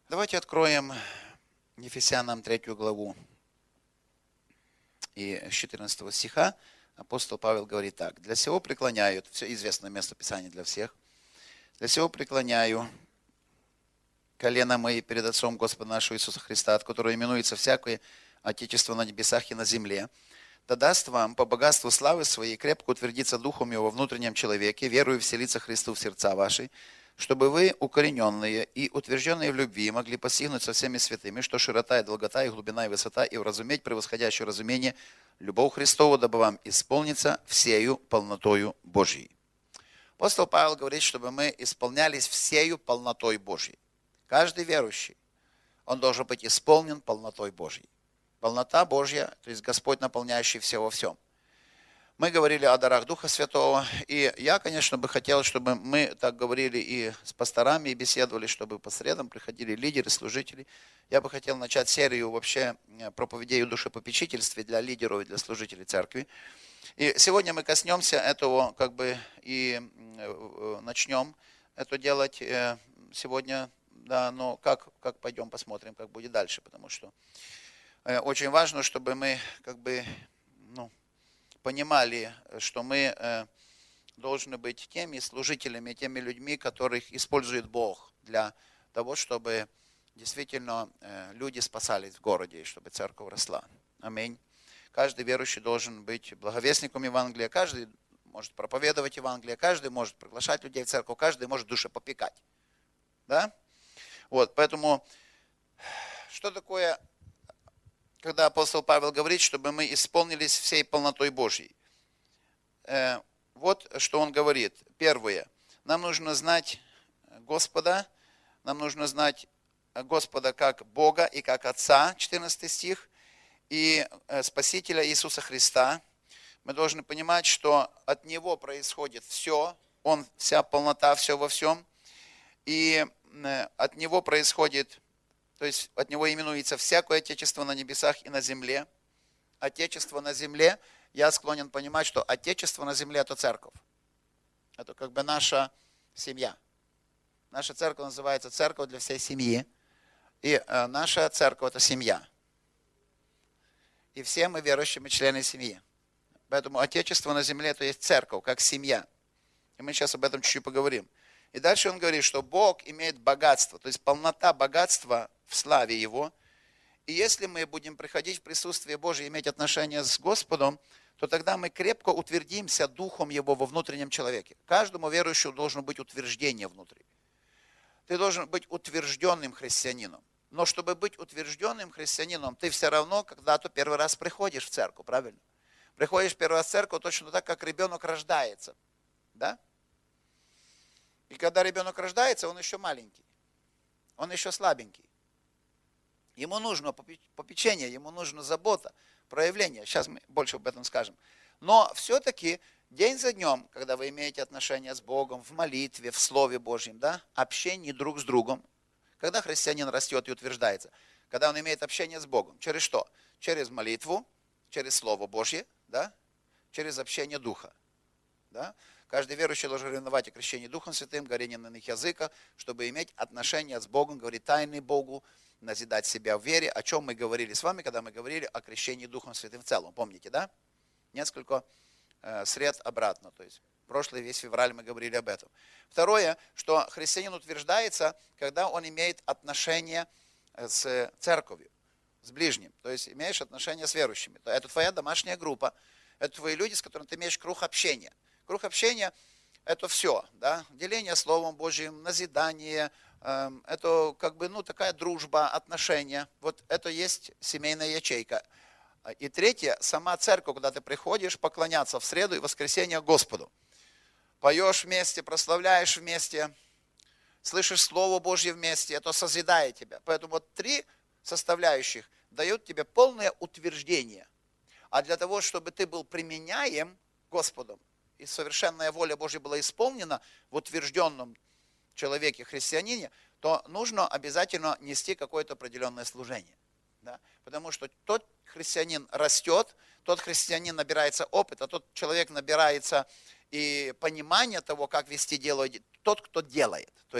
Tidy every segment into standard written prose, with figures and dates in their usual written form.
Давайте откроем Ефесянам 3 главу. И с 14 стиха апостол Павел говорит так. «Для сего преклоняют», все известное место Писания для всех, «для сего преклоняю колено мои перед Отцом Господа нашего Иисуса Христа, от которого именуется всякое Отечество на небесах и на земле, да даст вам по богатству славы своей крепко утвердиться духом его во внутреннем человеке, верую вселиться Христу в сердца ваши, чтобы вы, укорененные и утвержденные в любви, могли постигнуть со всеми святыми, что широта и долгота, и глубина, и высота, и уразуметь превосходящее разумение, любовь Христову, дабы вам исполниться всею полнотою Божьей». Апостол Павел говорит, чтобы мы исполнялись всею полнотой Божьей. Каждый верующий, он должен быть исполнен полнотой Божьей. Полнота Божья, то есть Господь, наполняющий все во всем. Мы говорили о дарах Духа Святого, и я, конечно, бы хотел, чтобы мы так говорили и с пасторами, и беседовали, чтобы по средам приходили лидеры, служители. Я бы хотел начать серию вообще проповедей о душепопечительстве для лидеров и для служителей церкви. И сегодня мы коснемся этого, и начнем это делать сегодня, да, но как пойдем, посмотрим, как будет дальше, потому что очень важно, чтобы мы понимали, что мы должны быть теми служителями, теми людьми, которых использует Бог для того, чтобы действительно люди спасались в городе, и чтобы церковь росла. Аминь. Каждый верующий должен быть благовестником Евангелия, каждый может проповедовать Евангелие, каждый может приглашать людей в церковь, каждый может душепопекать. Да? Вот, поэтому, что такое, когда апостол Павел говорит, чтобы мы исполнились всей полнотой Божьей? Вот что он говорит. Первое. Нам нужно знать Господа. Нам нужно знать Господа как Бога и как Отца, 14 стих, и Спасителя Иисуса Христа. Мы должны понимать, что от Него происходит все. Он вся полнота, все во всем. И от Него происходит... То есть от Него именуется всякое Отечество на небесах и на земле. Отечество на земле, я склонен понимать, что Отечество на земле – это церковь. Это наша семья. Наша церковь называется церковь для всей семьи. И наша церковь – это семья. И все мы верующие, мы члены семьи. Поэтому Отечество на земле – это есть церковь, как семья. И мы сейчас об этом чуть-чуть поговорим. И дальше он говорит, что Бог имеет богатство, то есть полнота богатства в славе Его. И если мы будем приходить в присутствие Божие, иметь отношения с Господом, то тогда мы крепко утвердимся Духом Его во внутреннем человеке. Каждому верующему должно быть утверждение внутри. Ты должен быть утвержденным христианином. Но чтобы быть утвержденным христианином, ты все равно когда-то первый раз приходишь в церковь, правильно? Приходишь первый раз в церковь точно так, как ребенок рождается. Да? И когда ребенок рождается, он еще маленький. Он еще слабенький. Ему нужно попечение, ему нужна забота, проявление. Сейчас мы больше об этом скажем. Но все-таки день за днем, когда вы имеете отношения с Богом, в молитве, в Слове Божьем, да, общении друг с другом, когда христианин растет и утверждается, когда он имеет общение с Богом, через что? Через молитву, через Слово Божье, да, через общение Духа. Да? Каждый верующий должен ревновать о крещении Духом Святым, говорении на иных языках, чтобы иметь отношения с Богом, говорить тайны Богу, назидать себя в вере, о чем мы говорили с вами, когда мы говорили о крещении Духом Святым в целом. Помните, да? Несколько сред обратно. То есть прошлый весь февраль мы говорили об этом. Второе, что христианин утверждается, когда он имеет отношения с церковью, с ближним. То есть имеешь отношения с верующими. Это твоя домашняя группа, это твои люди, с которыми ты имеешь круг общения. Круг общения – это все, да? Деление Словом Божьим, назидание, это такая дружба, отношения. Вот это есть семейная ячейка. И третье, сама церковь, когда ты приходишь поклоняться в среду и воскресенье Господу. Поешь вместе, прославляешь вместе, слышишь Слово Божье вместе, это созидает тебя. Поэтому вот 3 составляющих дают тебе полное утверждение. А для того, чтобы ты был применяем Господом, и совершенная воля Божья была исполнена в утвержденном человеке, христианине, то нужно обязательно нести какое-то определенное служение. Да? Потому что тот христианин растет, тот христианин набирается опыта, тот человек набирается и понимания того, как вести дело, тот, кто делает. То есть, кто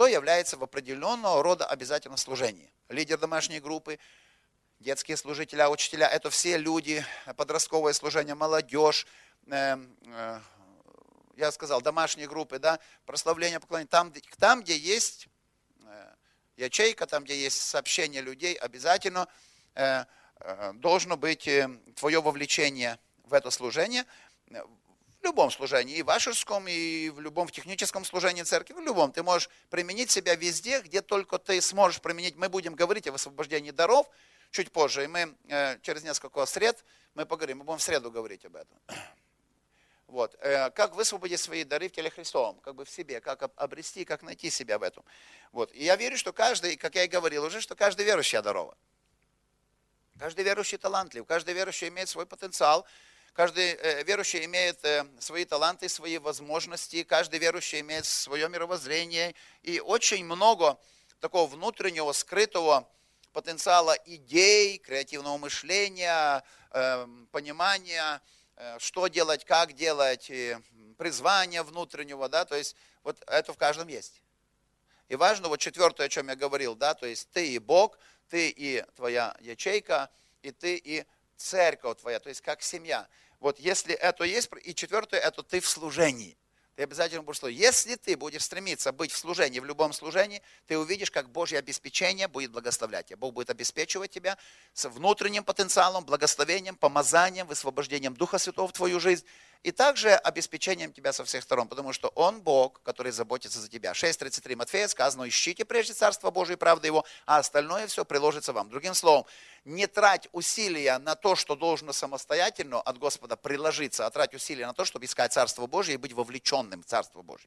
кто является в определенного рода обязательном служении. Лидер домашней группы, детские служители, учителя, это все люди, подростковое служение, молодежь, я сказал, домашние группы, да, прославление, поклонение. Там, где есть ячейка, там, где есть сообщение людей, обязательно должно быть твое вовлечение в это служение, в любом служении, и в ашерском, и в любом в техническом служении церкви, в любом. Ты можешь применить себя везде, где только ты сможешь применить. Мы будем говорить о высвобождении даров чуть позже, и мы через несколько сред мы поговорим, мы будем в среду говорить об этом. Вот. Как высвободить свои дары в теле Христовом, как бы в себе, как обрести, как найти себя в этом. Вот. И я верю, что каждый, как я и говорил уже, что каждый верующий одарован. Каждый верующий талантлив, каждый верующий имеет свой потенциал, каждый верующий имеет свои таланты, свои возможности, каждый верующий имеет свое мировоззрение. И очень много такого внутреннего, скрытого потенциала идей, креативного мышления, понимания, что делать, как делать, призвания внутреннего, да, то есть вот это в каждом есть. И важно, вот четвертое, о чем я говорил, да, то есть ты и Бог, ты и твоя ячейка, и ты и церковь твоя, то есть как семья. Вот если это есть, и четвертое, это ты в служении. Ты обязательно будешь служить. Если ты будешь стремиться быть в служении, в любом служении, ты увидишь, как Божье обеспечение будет благословлять тебя. Бог будет обеспечивать тебя с внутренним потенциалом, благословением, помазанием, высвобождением Духа Святого в твою жизнь. И также обеспечением тебя со всех сторон, потому что Он Бог, который заботится за тебя. 6:33 Матфея сказано: ищите прежде Царство Божие и правды Его, а остальное все приложится вам. Другим словом, не трать усилия на то, что должно самостоятельно от Господа приложиться, а трать усилия на то, чтобы искать Царство Божие и быть вовлеченным в Царство Божие.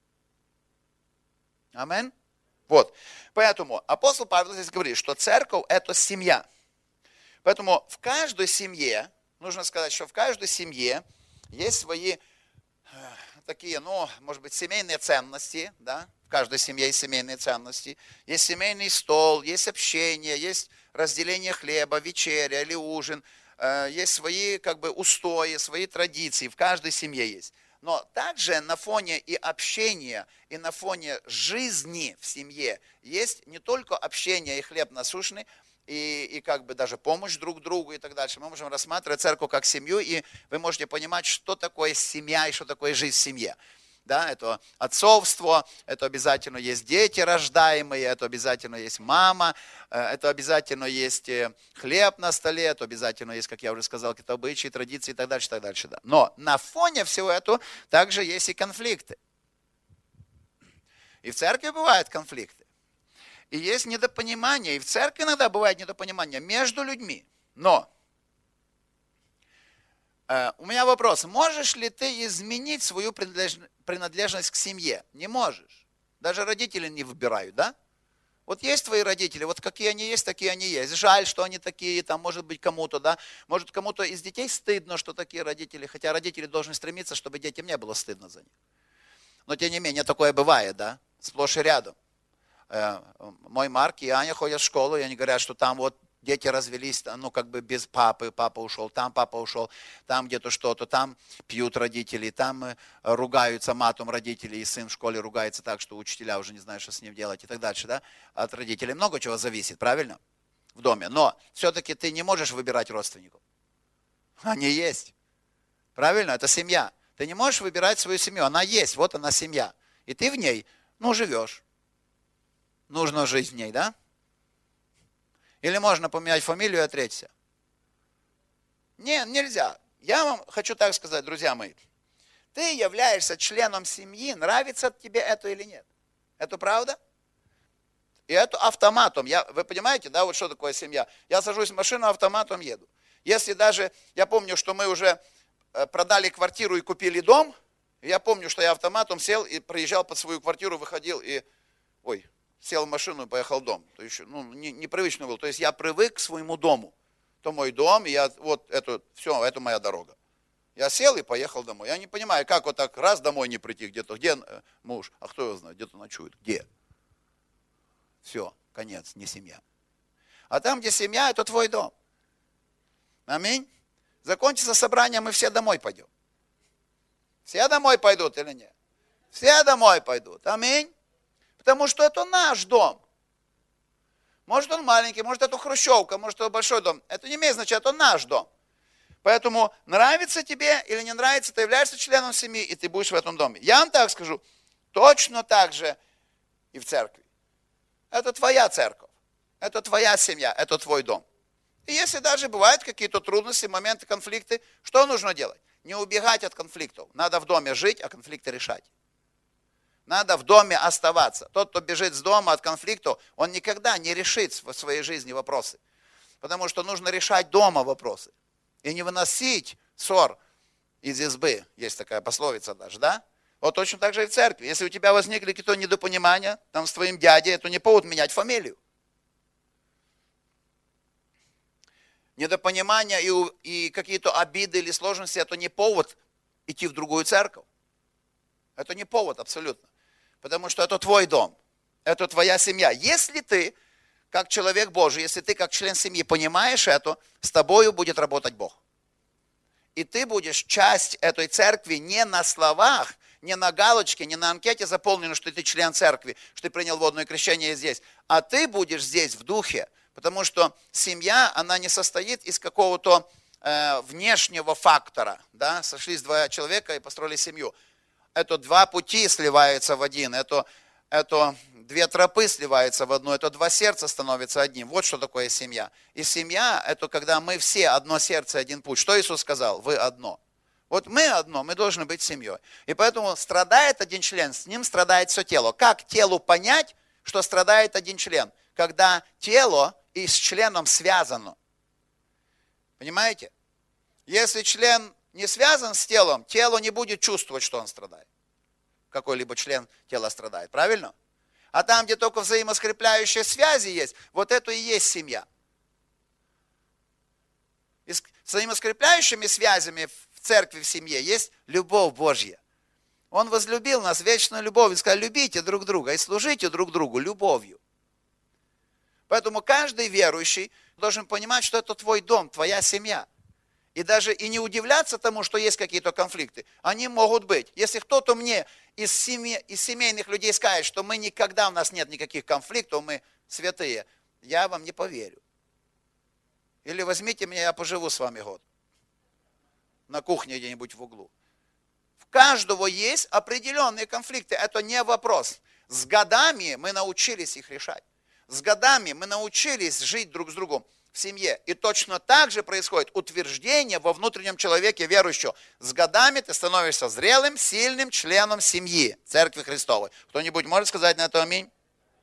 Аминь. Вот. Поэтому апостол Павел здесь говорит, что церковь – это семья. Поэтому в каждой семье, нужно сказать, что в каждой семье есть свои такие, может быть, семейные ценности, да? В каждой семье есть семейные ценности. Есть семейный стол, есть общение, есть разделение хлеба, вечеря или ужин. Есть свои устои, свои традиции, в каждой семье есть. Но также на фоне и общения, и на фоне жизни в семье есть не только общение и хлеб насущный, и даже помощь друг другу и так дальше. Мы можем рассматривать церковь как семью, и вы можете понимать, что такое семья и что такое жизнь в семье. Да, это отцовство, это обязательно есть дети рождаемые, это обязательно есть мама, это обязательно есть хлеб на столе, это обязательно есть, как я уже сказал, какие-то обычаи, традиции и так дальше, так дальше. Да. Но на фоне всего этого также есть и конфликты. И в церкви бывают конфликты. И есть недопонимание, и в церкви иногда бывает недопонимание между людьми. Но у меня вопрос, можешь ли ты изменить свою принадлежность к семье? Не можешь. Даже родители не выбирают, да? Вот есть твои родители, вот какие они есть, такие они есть. Жаль, что они такие, там, может быть, кому-то, да? Может, кому-то из детей стыдно, что такие родители, хотя родители должны стремиться, чтобы детям не было стыдно за них. Но, тем не менее, такое бывает, да? Сплошь и рядом. Мой Марк и Аня ходят в школу, и они говорят, что там вот дети развелись, без папы, папа ушел, там где-то что-то, там пьют родители, там ругаются матом родители, и сын в школе ругается так, что учителя уже не знают, что с ним делать и так дальше, да? От родителей много чего зависит, правильно? В доме, но все-таки ты не можешь выбирать родственников. Они есть, правильно? Это семья. Ты не можешь выбирать свою семью, она есть, вот она семья. И ты в ней, живешь. Нужно жить в ней, да? Или можно поменять фамилию и отречься? Нет, нельзя. Я вам хочу так сказать, друзья мои. Ты являешься членом семьи, нравится тебе это или нет. Это правда? И это автоматом. Вы понимаете, да, вот что такое семья? Я сажусь в машину, автоматом еду. Если даже, я помню, что мы уже продали квартиру и купили дом, я помню, что я автоматом сел и проезжал под свою квартиру, выходил и, сел в машину и поехал в дом. То есть, непривычно было. То есть я привык к своему дому. Это мой дом, и это моя дорога. Я сел и поехал домой. Я не понимаю, как вот так раз домой не прийти где-то. Где муж? А кто его знает? Где-то ночует. Где? Все, конец, не семья. А там, где семья, это твой дом. Аминь. Закончится собрание, мы все домой пойдем. Все домой пойдут или нет? Все домой пойдут. Аминь. Потому что это наш дом. Может он маленький, может это хрущевка, может это большой дом. Это не имеет значения, это наш дом. Поэтому нравится тебе или не нравится, ты являешься членом семьи, и ты будешь в этом доме. Я вам так скажу, точно так же и в церкви. Это твоя церковь, это твоя семья, это твой дом. И если даже бывают какие-то трудности, моменты, конфликты, что нужно делать? Не убегать от конфликтов. Надо в доме жить, а конфликты решать. Надо в доме оставаться. Тот, кто бежит с дома от конфликтов, он никогда не решит в своей жизни вопросы. Потому что нужно решать дома вопросы. И не выносить ссор из избы. Есть такая пословица даже, да? Вот точно так же и в церкви. Если у тебя возникли какие-то недопонимания там с твоим дядей, это не повод менять фамилию. Недопонимания и какие-то обиды или сложности, это не повод идти в другую церковь. Это не повод абсолютно. Потому что это твой дом, это твоя семья. Если ты, как человек Божий, если ты, как член семьи, понимаешь это, с тобою будет работать Бог. И ты будешь часть этой церкви не на словах, не на галочке, не на анкете заполнено, что ты член церкви, что ты принял водное крещение здесь, а ты будешь здесь в духе. Потому что семья, она не состоит из какого-то внешнего фактора. Да? Сошлись два человека и построили семью. Это два пути сливаются в один, это две тропы сливаются в одну, это два сердца становятся одним. Вот что такое семья. И семья, это когда мы все одно сердце, один путь. Что Иисус сказал? Вы одно. Вот мы одно, мы должны быть семьей. И поэтому страдает один член, с ним страдает все тело. Как телу понять, что страдает один член? Когда тело и с членом связано. Понимаете? Если член не связан с телом, тело не будет чувствовать, что он страдает. Какой-либо член тела страдает, правильно? А там, где только взаимоскрепляющие связи есть, вот это и есть семья. И с взаимоскрепляющими связями в церкви, в семье есть любовь Божья. Он возлюбил нас вечную любовью, сказал, любите друг друга и служите друг другу любовью. Поэтому каждый верующий должен понимать, что это твой дом, твоя семья. И даже и не удивляться тому, что есть какие-то конфликты. Они могут быть. Если кто-то мне из семейных людей скажет, что мы никогда, у нас нет никаких конфликтов, мы святые, я вам не поверю. Или возьмите меня, я поживу с вами год. На кухне где-нибудь в углу. В каждого есть определенные конфликты. Это не вопрос. С годами мы научились их решать. С годами мы научились жить друг с другом в семье. И точно так же происходит утверждение во внутреннем человеке верующего. С годами ты становишься зрелым, сильным членом семьи, Церкви Христовой. Кто-нибудь может сказать на это аминь?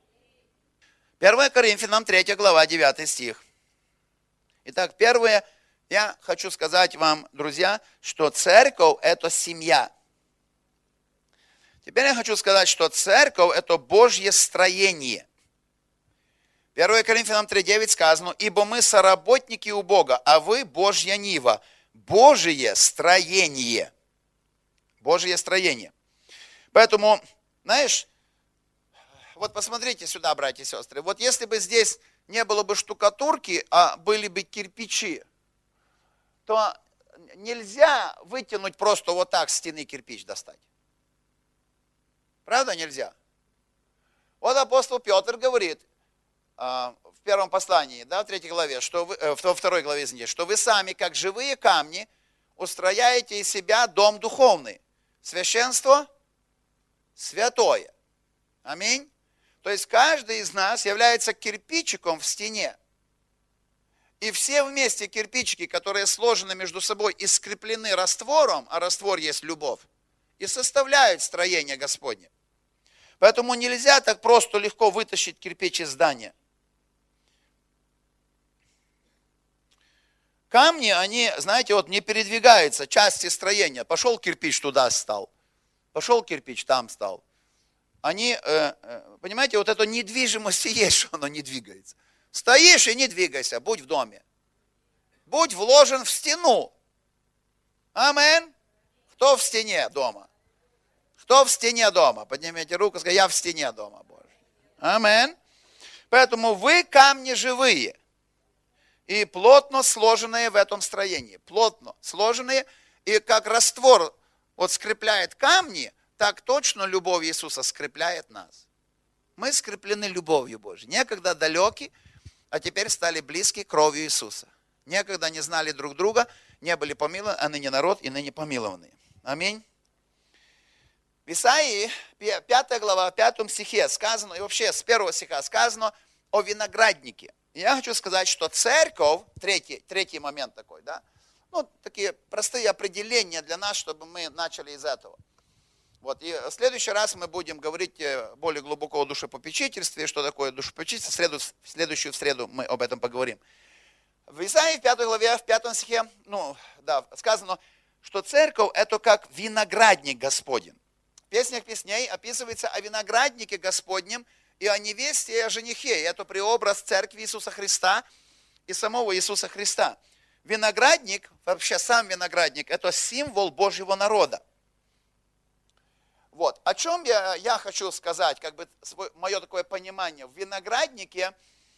1 Коринфянам 3 глава, 9 стих. Итак, первое, я хочу сказать вам, друзья, что церковь – это семья. Теперь я хочу сказать, что церковь – это Божье строение. 1 Коринфянам 3:9 сказано, ибо мы соработники у Бога, а вы Божья нива, Божие строение. Божье строение. Поэтому, знаешь, вот посмотрите сюда, братья и сестры, вот если бы здесь не было бы штукатурки, а были бы кирпичи, то нельзя вытянуть просто вот так с стены кирпич достать. Правда нельзя? Вот апостол Петр говорит, в первом послании, да, в 3 главе, во 2 главе, извините, что вы сами, как живые камни, устрояете из себя дом духовный. Священство святое. Аминь. То есть каждый из нас является кирпичиком в стене. И все вместе кирпичики, которые сложены между собой и скреплены раствором, а раствор есть любовь, и составляют строение Господне. Поэтому нельзя так просто легко вытащить кирпич из здания. Камни, они, знаете, вот не передвигаются, части строения. Пошел кирпич туда стал, пошел кирпич там стал. Они, понимаете, вот эта недвижимость и есть, что оно не двигается. Стоишь и не двигайся, будь в доме. Будь вложен в стену. Амин. Кто в стене дома? Кто в стене дома? Поднимите руку и скажите, я в стене дома Божьей. Амин. Поэтому вы камни живые. И плотно сложенные в этом строении. Плотно сложенные. И как раствор вот скрепляет камни, так точно любовь Иисуса скрепляет нас. Мы скреплены любовью Божьей. Некогда далеки, а теперь стали близки кровью Иисуса. Некогда не знали друг друга, не были помилованы, а ныне народ и ныне помилованные. Аминь. В Исаии, 5 глава, 5 стихе сказано, и вообще с 1 стиха сказано о винограднике. И я хочу сказать, что церковь, третий момент такой, да, ну, такие простые определения для нас, чтобы мы начали из этого. Вот, и в следующий раз мы будем говорить более глубоко о душепопечительстве, что такое душепопечительство. В следующую среду мы об этом поговорим. В Исаии, в 5 главе, в 5 стихе, сказано, что церковь это как виноградник Господень. В песнях песней описывается о винограднике Господнем и о невесте и о женихе. И это преобраз церкви Иисуса Христа и самого Иисуса Христа. Виноградник, вообще сам виноградник, это символ Божьего народа. Вот. О чем я хочу сказать, как бы мое такое понимание. В винограднике,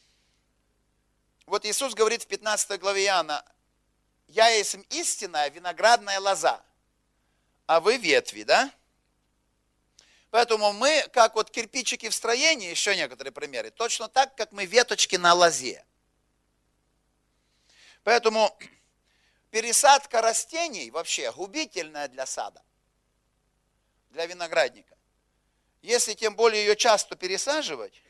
вот Иисус говорит в 15 главе Иоанна, «Я есть истинная виноградная лоза, а вы ветви», да? Поэтому мы, как вот кирпичики в строении, еще некоторые примеры, точно так, как мы веточки на лозе. Поэтому пересадка растений вообще губительная для сада, для виноградника. Если тем более ее часто пересаживать,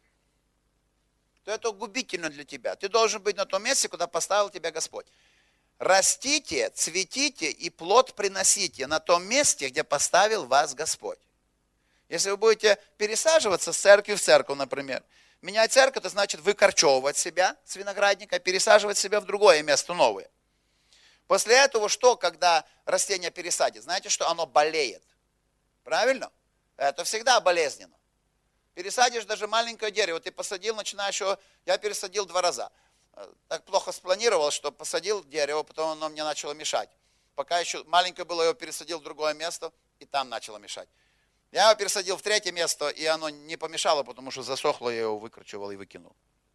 то это губительно для тебя. Ты должен быть на том месте, куда поставил тебя Господь. Растите, цветите и плод приносите на том месте, где поставил вас Господь. Если вы будете пересаживаться с церкви в церковь, например, менять церковь, это значит выкорчевывать себя с виноградника, пересаживать себя в другое место новое. После этого что, когда растение пересадит? Знаете, что оно болеет. Правильно? Это всегда болезненно. Пересадишь даже маленькое дерево, ты посадил, начинаешь его, я пересадил 2 раза. Так плохо спланировал, что посадил дерево, потом оно мне начало мешать. Пока еще маленькое было, я его пересадил в другое место, и там начало мешать. Я его пересадил в 3 место, и оно не помешало, потому что засохло, я его выкручивал и выкинул.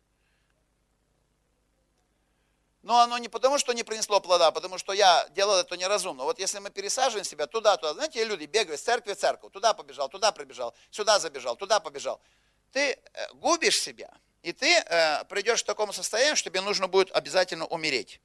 Но оно не потому, что не принесло плода, а потому что я делал это неразумно. Вот если мы пересаживаем себя туда-туда, знаете, люди бегают с церкви в церковь, туда побежал, туда прибежал, сюда забежал, туда побежал. Ты губишь себя, и ты придешь к такому состоянию, что тебе нужно будет обязательно умереть.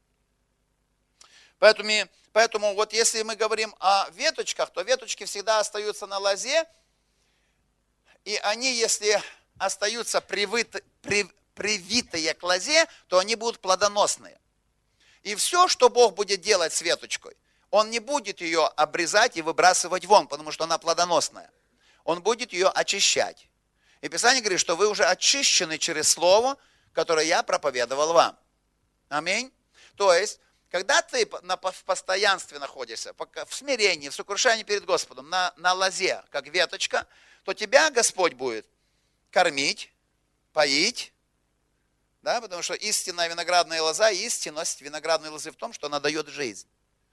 Поэтому вот если мы говорим о веточках, то веточки всегда остаются на лозе, и они, если остаются привитые к лозе, то они будут плодоносные. И все, что Бог будет делать с веточкой, Он не будет ее обрезать и выбрасывать вон, потому что она плодоносная. Он будет ее очищать. И Писание говорит, что вы уже очищены через Слово, которое я проповедовал вам. Аминь. То есть, когда ты в постоянстве находишься, в смирении, в сокрушении перед Господом, на лозе, как веточка, то тебя Господь будет кормить, поить, да, потому что истинная виноградная лоза, истинность виноградной лозы в том, что она дает жизнь.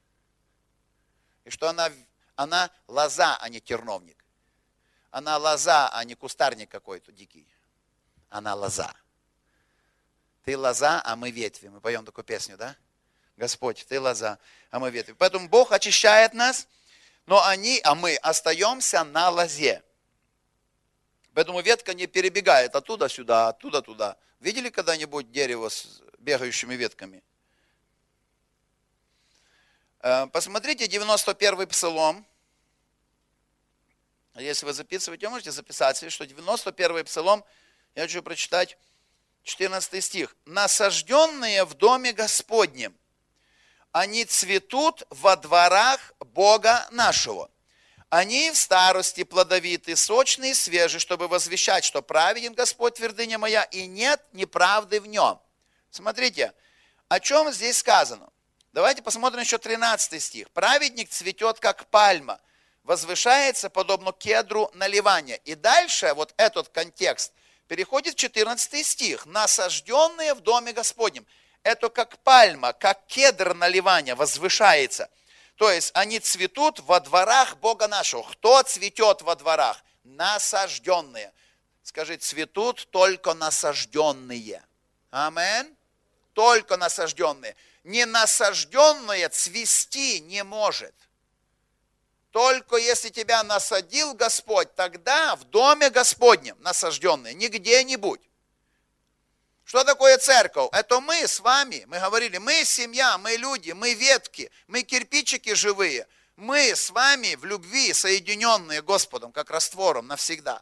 И что она лоза, а не терновник. Она лоза, а не кустарник какой-то дикий. Она лоза. Ты лоза, а мы ветви. Мы поем такую песню, да? Господь, ты лоза, а мы ветви. Поэтому Бог очищает нас, но мы остаемся на лозе. Поэтому ветка не перебегает оттуда сюда, оттуда туда. Видели когда-нибудь дерево с бегающими ветками? Посмотрите 91-й псалом. Если вы записываете, можете записать себе, что 91-й псалом, я хочу прочитать 14 стих. «Насажденные в доме Господнем, они цветут во дворах Бога нашего. Они в старости плодовиты, сочные и свежие, чтобы возвещать, что праведен Господь, твердыня моя, и нет неправды в нем». Смотрите, о чем здесь сказано. Давайте посмотрим еще 13 стих. «Праведник цветет, как пальма, возвышается, подобно кедру на Ливане». И дальше вот этот контекст переходит в 14 стих. «Насажденные в доме Господнем». Это как пальма, как кедр на Ливане возвышается. То есть они цветут во дворах Бога нашего. Кто цветет во дворах? Насажденные. Скажи, цветут только насажденные. Аминь. Только насажденные. Ненасажденное цвести не может. только если тебя насадил Господь, тогда в доме Господнем насажденный, не где-нибудь. Что такое церковь? Это мы с вами, мы говорили, мы семья, мы люди, мы ветки, мы кирпичики живые. Мы с вами в любви, соединенные Господом, как раствором навсегда.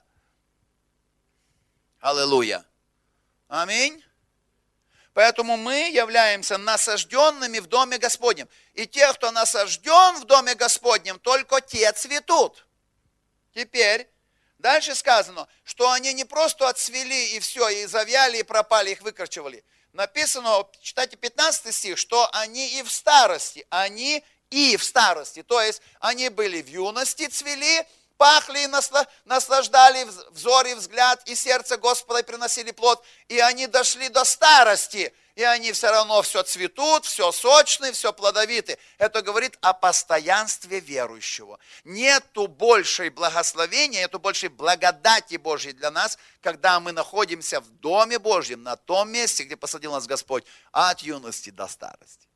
Аллилуйя. Аминь. Поэтому мы являемся насажденными в Доме Господнем. И те, кто насажден в Доме Господнем, только те цветут. Теперь, дальше сказано, что они не просто отцвели и все, и завяли, и пропали, их выкорчевали. Написано, читайте 15 стих, что они и в старости, то есть они были в юности, цвели, пахли и наслаждали взор и взгляд, и сердце Господа, и приносили плод, и они дошли до старости, и они все равно все цветут, все сочные, все плодовиты. Это говорит о постоянстве верующего. Нету большей благословения, нету большей благодати Божьей для нас, когда мы находимся в Доме Божьем, на том месте, где посадил нас Господь, от юности до старости.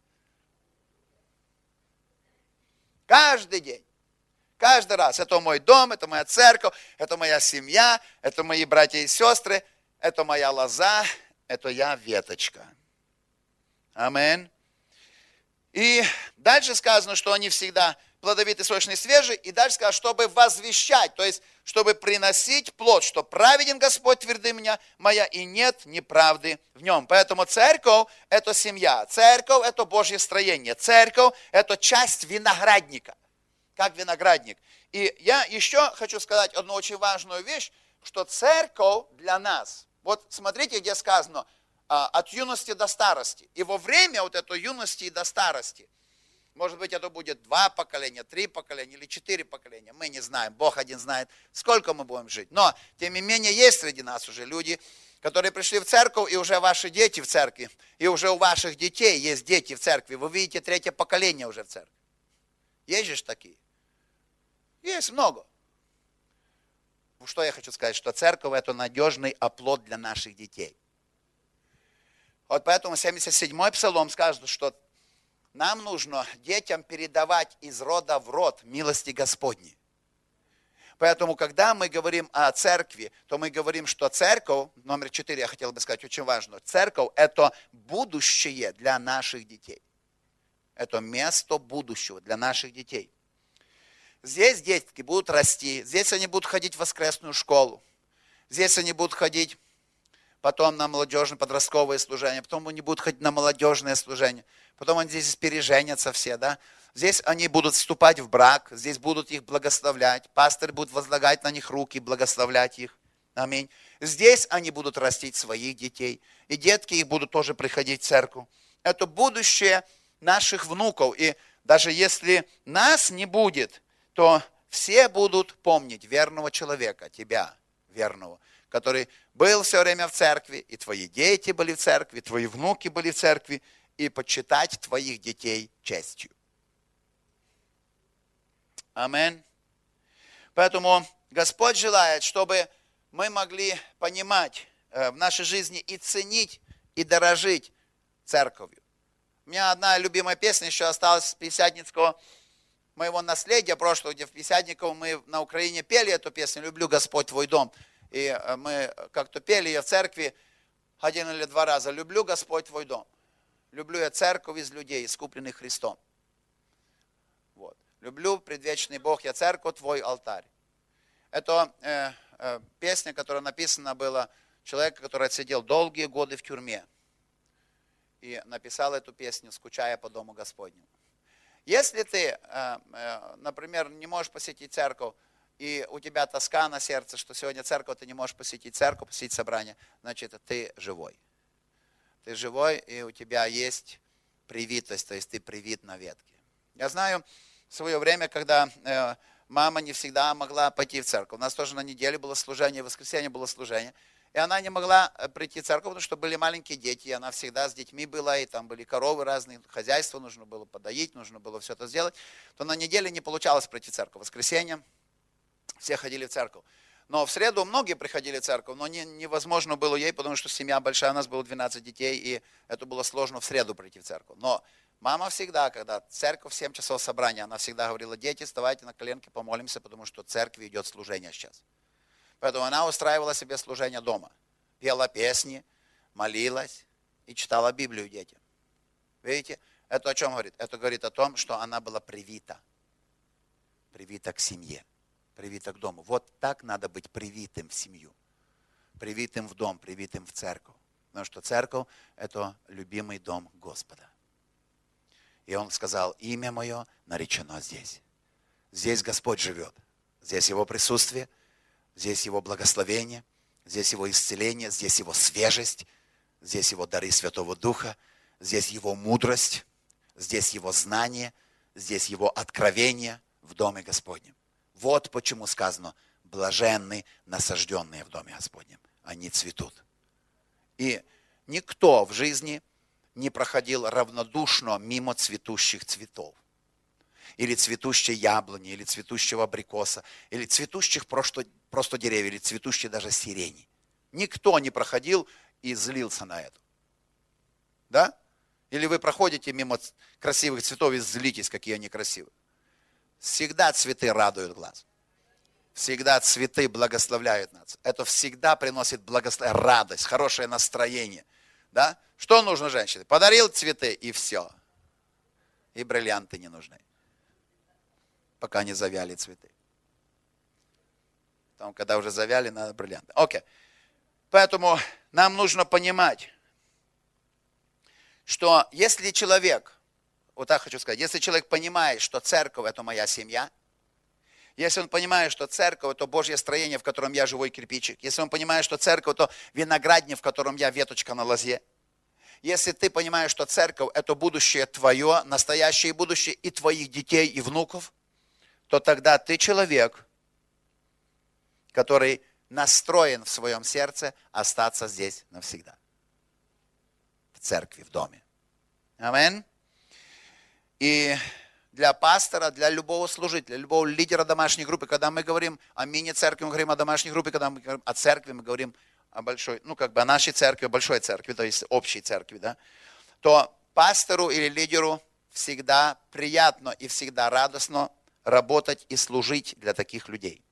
Каждый день. Каждый раз. Это мой дом, это моя церковь, это моя семья, это мои братья и сестры, это моя лоза, это я веточка. Аминь. И дальше сказано, что они всегда плодовиты, сочные, свежие. И дальше сказано, чтобы возвещать, то есть, чтобы приносить плод, что праведен Господь, твердыня моя, и нет неправды в нем. Поэтому церковь – это семья, церковь – это Божье строение, церковь – это часть виноградника. Как виноградник. И я еще хочу сказать одну очень важную вещь, что церковь для нас, вот смотрите, где сказано, от юности до старости. И во время вот этой юности и до старости, может быть, это будет 2 поколения, 3 поколения или 4 поколения, мы не знаем, Бог один знает, сколько мы будем жить. Но, тем не менее, есть среди нас уже люди, которые пришли в церковь, и уже ваши дети в церкви, и уже у ваших детей есть дети в церкви. Вы видите 3-е поколение уже в церкви. Есть же такие? Есть много. Что я хочу сказать, что церковь – это надежный оплот для наших детей. Вот поэтому 77-й псалом скажет, что нам нужно детям передавать из рода в род милости Господни. Поэтому, когда мы говорим о церкви, то мы говорим, что церковь, номер 4, я хотел бы сказать, очень важно, церковь – это будущее для наших детей. Это место будущего для наших детей. Здесь детки будут расти, здесь они будут ходить в воскресную школу, здесь они будут ходить потом на молодежное подростковое служение, потом они будут ходить на молодежное служение, потом они здесь переженятся все, да. Здесь они будут вступать в брак, здесь будут их благословлять, пастор будет возлагать на них руки, благословлять их. Аминь. Здесь они будут растить своих детей, и детки их будут тоже приходить в церковь. Это будущее наших внуков, и даже если нас не будет, то все будут помнить верного человека, тебя, верного, который был все время в церкви, и твои дети были в церкви, твои внуки были в церкви, и почитать твоих детей честью. Аминь. Поэтому Господь желает, чтобы мы могли понимать в нашей жизни и ценить, и дорожить церковью. У меня одна любимая песня еще осталась с Пятидесятницкого моего наследия прошлого, где в Пятидесятниково мы на Украине пели эту песню «Люблю, Господь, твой дом». И мы как-то пели ее в церкви 1 или 2 раза. «Люблю, Господь, твой дом». Люблю я церковь из людей, искупленных Христом. Вот. «Люблю, предвечный Бог, я церковь, твой алтарь». Это песня, которая написана была человека, который отсидел долгие годы в тюрьме. И написал эту песню, скучая по дому Господнему. Если ты, например, не можешь посетить церковь, и у тебя тоска на сердце, что сегодня церковь, ты не можешь посетить церковь, посетить собрание, значит, ты живой. Ты живой, и у тебя есть привитость, то есть ты привит на ветке. Я знаю в свое время, когда мама не всегда могла пойти в церковь. У нас тоже на неделе было служение, в воскресенье было служение. И она не могла прийти в церковь, потому что были маленькие дети, и она всегда с детьми была, и там были коровы разные, хозяйство нужно было подоить, нужно было все это сделать. То на неделе не получалось прийти в церковь. В воскресенье все ходили в церковь. Но в среду многие приходили в церковь, но невозможно было ей, потому что семья большая, у нас было 12 детей, и это было сложно в среду прийти в церковь. Но Мама всегда, когда церковь в 7 часов собрания, она всегда говорила: дети, вставайте на коленки, помолимся, потому что в церкви идет служение сейчас. Поэтому она устраивала себе служение дома. Пела песни, молилась и читала Библию детям. Видите? Это о чем говорит? Это говорит о том, что она была привита. Привита к семье, привита к дому. Вот так надо быть привитым в семью. Привитым в дом, привитым в церковь. Потому что церковь – это любимый дом Господа. И он сказал: имя мое наречено здесь. Здесь Господь живет. Здесь Его присутствие, здесь Его благословение, здесь Его исцеление, здесь Его свежесть, здесь Его дары Святого Духа, здесь Его мудрость, здесь Его знание, здесь Его откровение в Доме Господнем. Вот почему сказано: блаженны насажденные в Доме Господнем. Они цветут. И никто в жизни не проходил равнодушно мимо цветущих цветов. Или цветущей яблони, или цветущего абрикоса, или цветущих просто деревьев, или цветущей даже сирени. Никто не проходил и злился на это. Да? Или вы проходите мимо красивых цветов и злитесь, какие они красивые. Всегда цветы радуют глаз. Всегда цветы благословляют нас. Это всегда приносит радость, хорошее настроение. Да? Что нужно женщине? Подарил цветы и все. И бриллианты не нужны. Пока не завяли цветы. Потом, когда уже завяли, надо бриллианты. Окей. Поэтому нам нужно понимать, что если человек, вот так хочу сказать, если человек понимает, что церковь – это моя семья, если он понимает, что церковь – это Божье строение, в котором я живой кирпичик, если он понимает, что церковь – это виноградник, в котором я веточка на лозе, если ты понимаешь, что церковь – это будущее твое, настоящее будущее и твоих детей, и внуков, то тогда ты человек, который настроен в своем сердце остаться здесь навсегда. В церкви, в доме. Аминь. И для пастора, для любого служителя, любого лидера домашней группы, когда мы говорим о мини-церкви, мы говорим о домашней группе, когда мы говорим о церкви, мы говорим о большой, о нашей церкви, о большой церкви, то есть общей церкви, да, то пастору или лидеру всегда приятно и всегда радостно работать и служить для таких людей.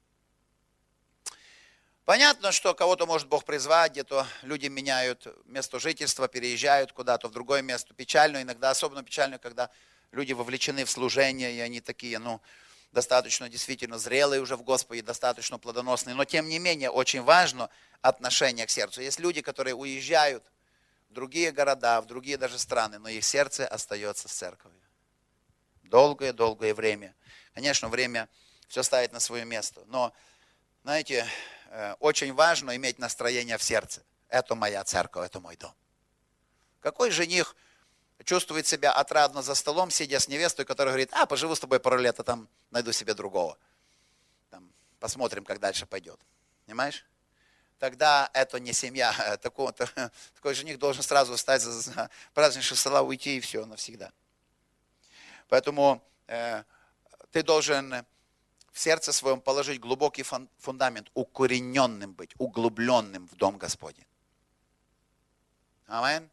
Понятно, что кого-то может Бог призвать, где-то люди меняют место жительства, переезжают куда-то в другое место. Печально, иногда особенно печально, когда люди вовлечены в служение, и они такие, достаточно действительно зрелые уже в Господе, достаточно плодоносные. Но тем не менее, очень важно отношение к сердцу. Есть люди, которые уезжают в другие города, в другие даже страны, но их сердце остается с церковью. Долгое-долгое время. Конечно, время все ставит на свое место. Но, знаете, очень важно иметь настроение в сердце. Это моя церковь, это мой дом. Какой жених чувствует себя отрадно за столом, сидя с невестой, которая говорит: поживу с тобой пару лет, а там найду себе другого. Посмотрим, как дальше пойдет. Понимаешь? Тогда это не семья. Такой жених должен сразу встать за праздничный стола, уйти и все, навсегда. Поэтому ты должен в сердце своем положить глубокий фундамент, укорененным быть, углубленным в Дом Господень. Аминь.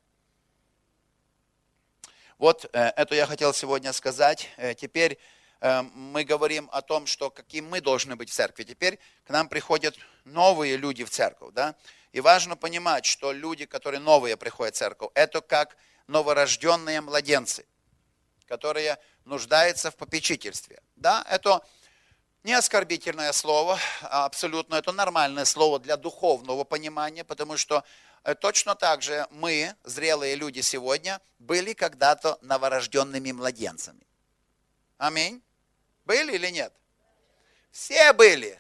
Вот это я хотел сегодня сказать. Теперь мы говорим о том, что каким мы должны быть в церкви. Теперь к нам приходят новые люди в церковь. Да? И важно понимать, что люди, которые новые приходят в церковь, это как новорожденные младенцы, которые нуждаются в попечительстве. Да? Это не оскорбительное слово, абсолютно это нормальное слово для духовного понимания, потому что точно так же мы, зрелые люди сегодня, были когда-то новорожденными младенцами. Аминь. Были или нет? Все были.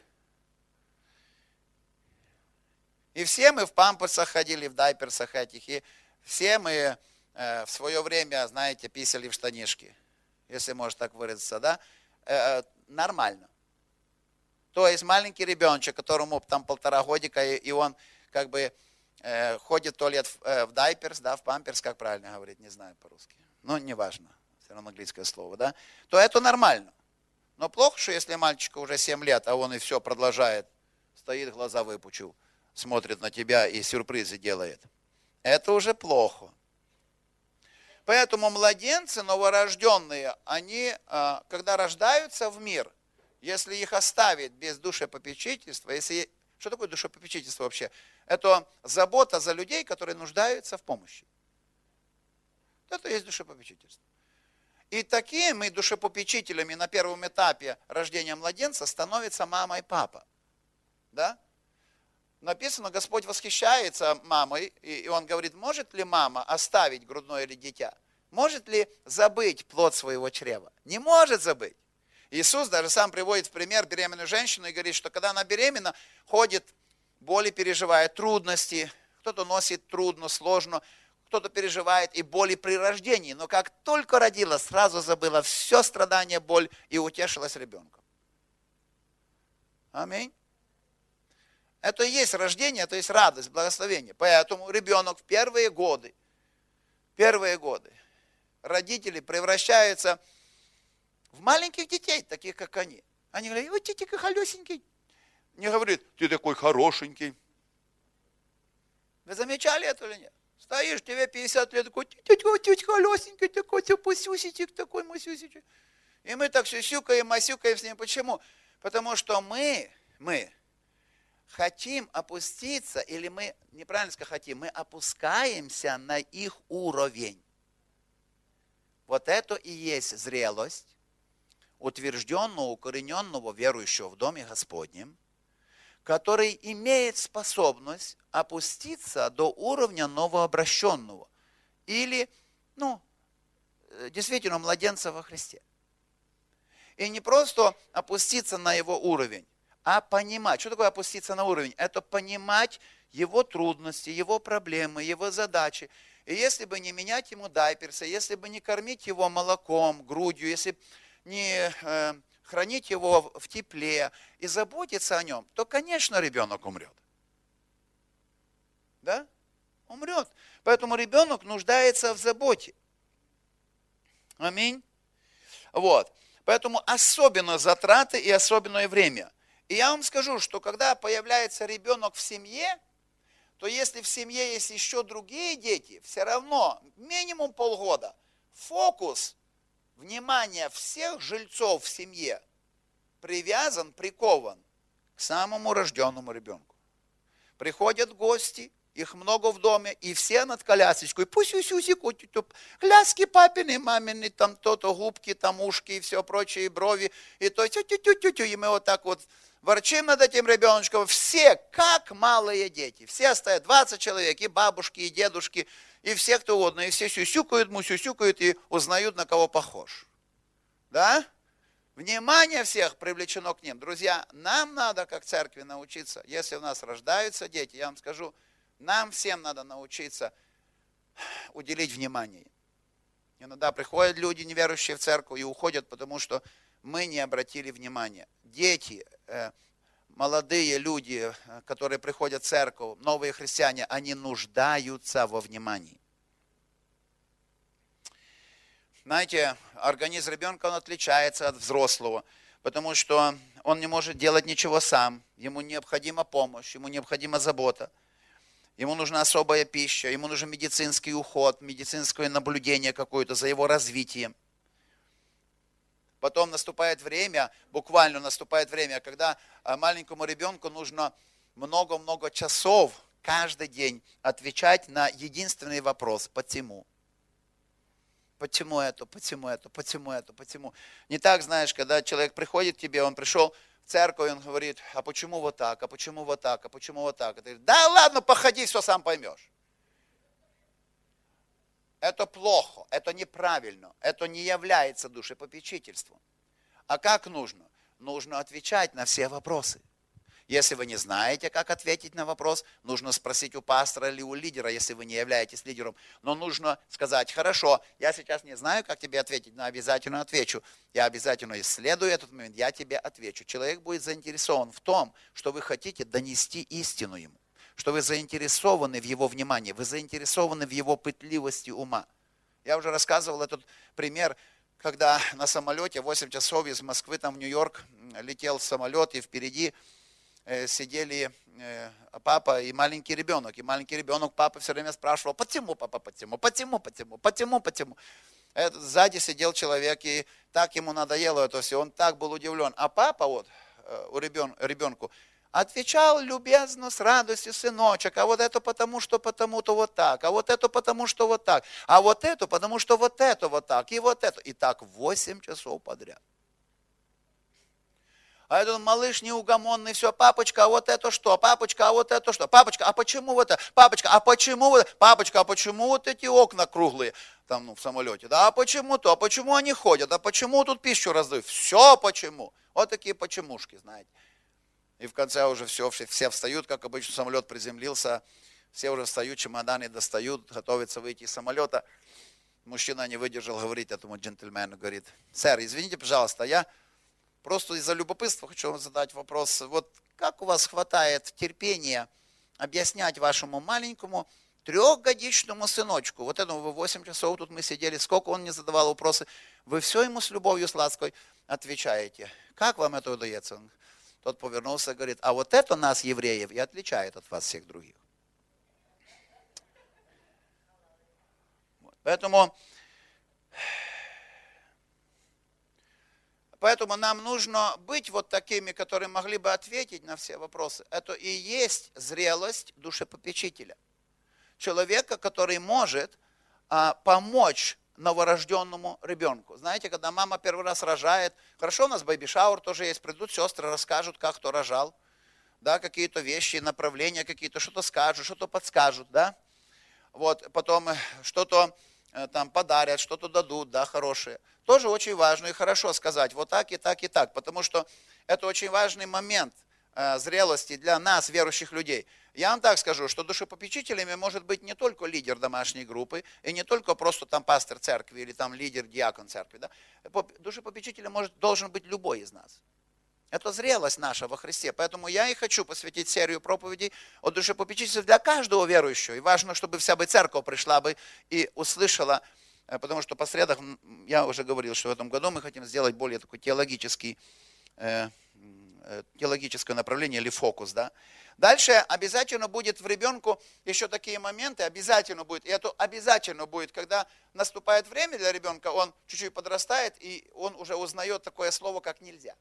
И все мы в памперсах ходили, в дайперсах этих, и все мы в свое время, знаете, писали в штанишки, если можно так выразиться, да? Нормально. То есть маленький ребеночек, которому там 1,5 годика, и он как бы ходит то ли в дайперс, да, в памперс, как правильно говорить, не знаю по-русски. Ну, неважно, все равно английское слово, да. То это нормально. Но плохо, что если мальчику уже 7 лет, а он и все продолжает, стоит, глаза выпучил, смотрит на тебя и сюрпризы делает. Это уже плохо. Поэтому младенцы новорожденные, они, когда рождаются в мир, если их оставить без душепопечительства, что такое душепопечительство вообще? Это забота за людей, которые нуждаются в помощи. Это и есть душепопечительство. И такими душепопечителями на первом этапе рождения младенца становятся мама и папа. Да? Написано, Господь восхищается мамой, и Он говорит, может ли мама оставить грудное или дитя? Может ли забыть плод своего чрева? Не может забыть. Иисус даже сам приводит в пример беременную женщину и говорит, что когда она беременна, ходит, боли переживает, трудности, кто-то носит трудно, сложно, кто-то переживает и боли при рождении, но как только родила, сразу забыла все страдания, боль и утешилась ребенком. Аминь. Это и есть рождение, это и есть радость, благословение. Поэтому ребенок в первые годы, родители превращаются в маленьких детей, таких как они. Они говорят, вот ты такой холесенький. Не говорит, ты такой хорошенький. Вы замечали это или нет? Стоишь, тебе 50 лет, такой, тетя холесенький, такой, пусюсичек, такой масюсичек. И мы так сюсюкаем, масюкаем с ним. Почему? Потому что мы хотим опуститься, или мы, неправильно сказать хотим, мы опускаемся на их уровень. Вот это и есть зрелость утвержденного, укорененного верующего в Доме Господнем, который имеет способность опуститься до уровня новообращенного или, действительно, младенца во Христе. И не просто опуститься на его уровень, а понимать. Что такое опуститься на уровень? Это понимать его трудности, его проблемы, его задачи. И если бы не менять ему дайперсы, если бы не кормить его молоком, грудью, если не хранить его в тепле и заботиться о нем, то, конечно, ребенок умрет. Да? Умрет. Поэтому ребенок нуждается в заботе. Аминь. Вот. Поэтому особенно затраты и особенное время. И я вам скажу, что когда появляется ребенок в семье, то если в семье есть еще другие дети, все равно минимум полгода фокус внимания всех жильцов в семье привязан, прикован к самому рожденному ребенку. Приходят гости, их много в доме, и все над колясочкой, пусть гляски папины, мамины, там то-то, губки, там ушки и все прочее, и брови, и то, тю-тю-тю-тю, и мы вот так вот ворчим над этим ребеночком. Все, как малые дети, все стоят, 20 человек, и бабушки, и дедушки, и все кто угодно, и все сюсюкают, мусюсюкают, и узнают, на кого похож. Да? Внимание всех привлечено к ним. Друзья, нам надо, как церкви, научиться, если у нас рождаются дети, я вам скажу, нам всем надо научиться уделить внимание. Иногда приходят люди, неверующие в церковь, и уходят, потому что мы не обратили внимания. Дети, молодые люди, которые приходят в церковь, новые христиане, они нуждаются во внимании. Знаете, организм ребенка, он отличается от взрослого, потому что он не может делать ничего сам, ему необходима помощь, ему необходима забота, ему нужна особая пища, ему нужен медицинский уход, медицинское наблюдение какое-то за его развитием. Потом наступает время, буквально наступает время, когда маленькому ребенку нужно много-много часов каждый день отвечать на единственный вопрос «почему?». Почему это, почему это, почему это, почему? Не так, знаешь, когда человек приходит к тебе, он пришел в церковь, он говорит, а почему вот так, а почему вот так, а почему вот так? И ты говоришь, да ладно, походи, все сам поймешь. Это плохо, это неправильно, это не является душепопечительством. А как нужно? Нужно отвечать на все вопросы. Если вы не знаете, как ответить на вопрос, нужно спросить у пастора или у лидера, если вы не являетесь лидером. Но нужно сказать, хорошо, я сейчас не знаю, как тебе ответить, но обязательно отвечу. Я обязательно исследую этот момент, я тебе отвечу. Человек будет заинтересован в том, что вы хотите донести истину ему. Что вы заинтересованы в его внимании, вы заинтересованы в его пытливости ума. Я уже рассказывал этот пример, когда на самолете 8 часов из Москвы там в Нью-Йорк летел самолет, и впереди сидели папа и маленький ребенок. И маленький ребенок папа все время спрашивал, почему, папа, почему, почему, почему, почему, почему. Сзади сидел человек, и так ему надоело это все, он так был удивлен. А папа вот у ребенку отвечал любезно, с радостью, сыночек, а вот это потому, что потому-то вот так, а вот это потому, что вот так, а вот это потому, что вот это вот так, и вот это. И так 8 часов подряд. А этот малыш неугомонный, все, папочка, а вот это что? Папочка, а вот это что? Папочка, а почему вот это? Папочка, а почему вот? Папочка, а почему вот эти окна круглые там, в самолете? Да, а почему то? А почему они ходят? А почему тут пищу раздают? Все почему. Вот такие почемушки, знаете. И в конце уже все встают, как обычно самолет приземлился. Все уже встают, чемоданы достают, готовятся выйти из самолета. Мужчина не выдержал, говорит этому джентльмену, говорит, сэр, извините, пожалуйста, я просто из-за любопытства хочу вам задать вопрос. Вот как у вас хватает терпения объяснять вашему маленькому 3-годичному сыночку, вот этому вы 8 часов тут мы сидели, сколько он не задавал вопросы, вы все ему с любовью, с лаской отвечаете. Как вам это удается? Тот повернулся и говорит, а вот это нас, евреев, и отличает от вас всех других. Поэтому нам нужно быть вот такими, которые могли бы ответить на все вопросы. Это и есть зрелость душепопечителя. Человека, который может помочь новорожденному ребенку. Знаете, когда мама первый раз рожает, хорошо, у нас бэйби-шаур тоже есть, придут сестры, расскажут, как кто рожал, да, какие-то вещи, направления какие-то, что-то скажут, что-то подскажут, да. Вот, потом что-то там подарят, что-то дадут, да, хорошее. Тоже очень важно и хорошо сказать вот так и так и так, потому что это очень важный момент зрелости для нас, верующих людей. Я вам так скажу, что душепопечителями может быть не только лидер домашней группы, и не только просто там пастор церкви или там лидер, диакон церкви. Да? Душепопечителем должен быть любой из нас. Это зрелость наша во Христе. Поэтому я и хочу посвятить серию проповедей о душепопечительстве для каждого верующего. И важно, чтобы вся бы церковь пришла бы и услышала, потому что по средам, я уже говорил, что в этом году мы хотим сделать более такой теологическое направление или фокус. Да? Дальше обязательно будет в ребенку еще такие моменты, обязательно будет, и это обязательно будет, когда наступает время для ребенка, он чуть-чуть подрастает, и он уже узнает такое слово, как нельзя.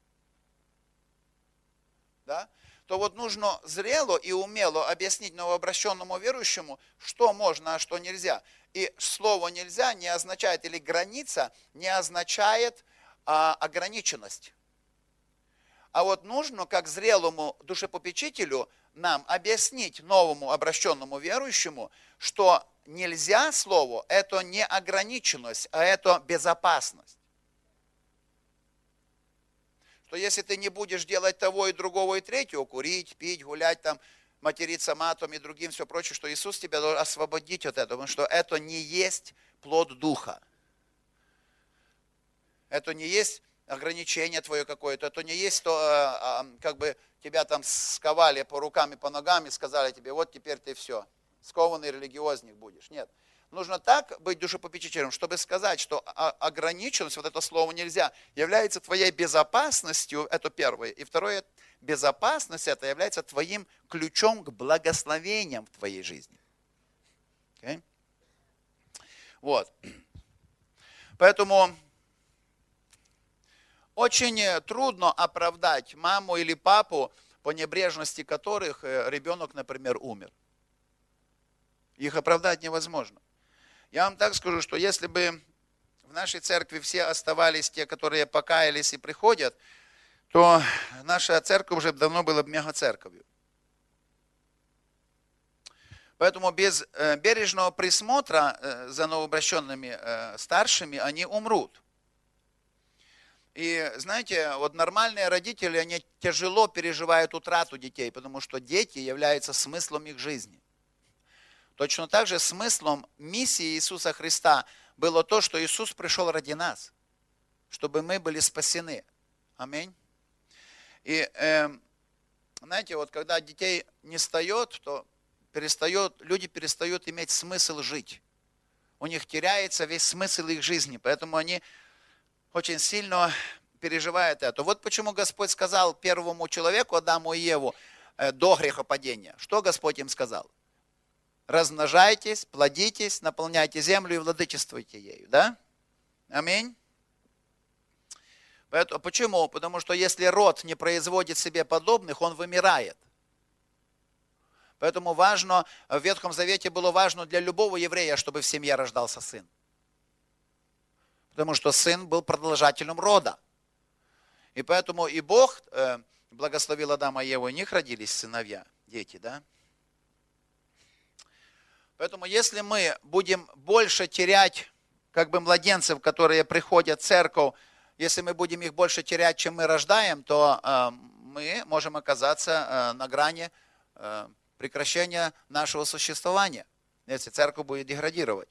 Да? То вот нужно зрело и умело объяснить новообращенному верующему, что можно, а что нельзя. И слово нельзя не означает, или граница не означает ограниченность. А вот нужно, как зрелому душепопечителю, нам объяснить новому обращенному верующему, что нельзя слово, это не ограниченность, а это безопасность. Что если ты не будешь делать того и другого и третьего, курить, пить, гулять, там, материться матом и другим, все прочее, что Иисус тебя должен освободить от этого, потому что это не есть плод Духа. Это не есть ограничение твое какое-то, это не есть то, как бы тебя там сковали по рукам и по ногам и сказали тебе, вот теперь ты все, скованный религиозник будешь. Нет. Нужно так быть душепопечителем, чтобы сказать, что ограниченность, вот это слово нельзя, является твоей безопасностью, это первое. И второе, безопасность это является твоим ключом к благословениям в твоей жизни. Okay? Вот. Поэтому очень трудно оправдать маму или папу, по небрежности которых ребенок, например, умер. Их оправдать невозможно. Я вам так скажу, что если бы в нашей церкви все оставались те, которые покаялись и приходят, то наша церковь уже давно была бы мега-церковью. Поэтому без бережного присмотра за новообращенными старшими они умрут. И знаете, вот нормальные родители, они тяжело переживают утрату детей, потому что дети являются смыслом их жизни. Точно так же смыслом миссии Иисуса Христа было то, что Иисус пришел ради нас, чтобы мы были спасены. Аминь. И знаете, вот когда детей не стает, то люди перестают иметь смысл жить. У них теряется весь смысл их жизни, поэтому они очень сильно переживает это. Вот почему Господь сказал первому человеку, Адаму и Еву, до грехопадения. Что Господь им сказал? Размножайтесь, плодитесь, наполняйте землю и владычествуйте ею. Да? Аминь. Почему? Потому что если род не производит себе подобных, он вымирает. Поэтому важно, в Ветхом Завете было важно для любого еврея, чтобы в семье рождался сын. Потому что сын был продолжателем рода. И поэтому и Бог благословил Адама и Еву, у них родились сыновья, дети, да? Поэтому если мы будем больше терять как бы младенцев, которые приходят в церковь, если мы будем их больше терять, чем мы рождаем, то мы можем оказаться на грани прекращения нашего существования, если церковь будет деградировать.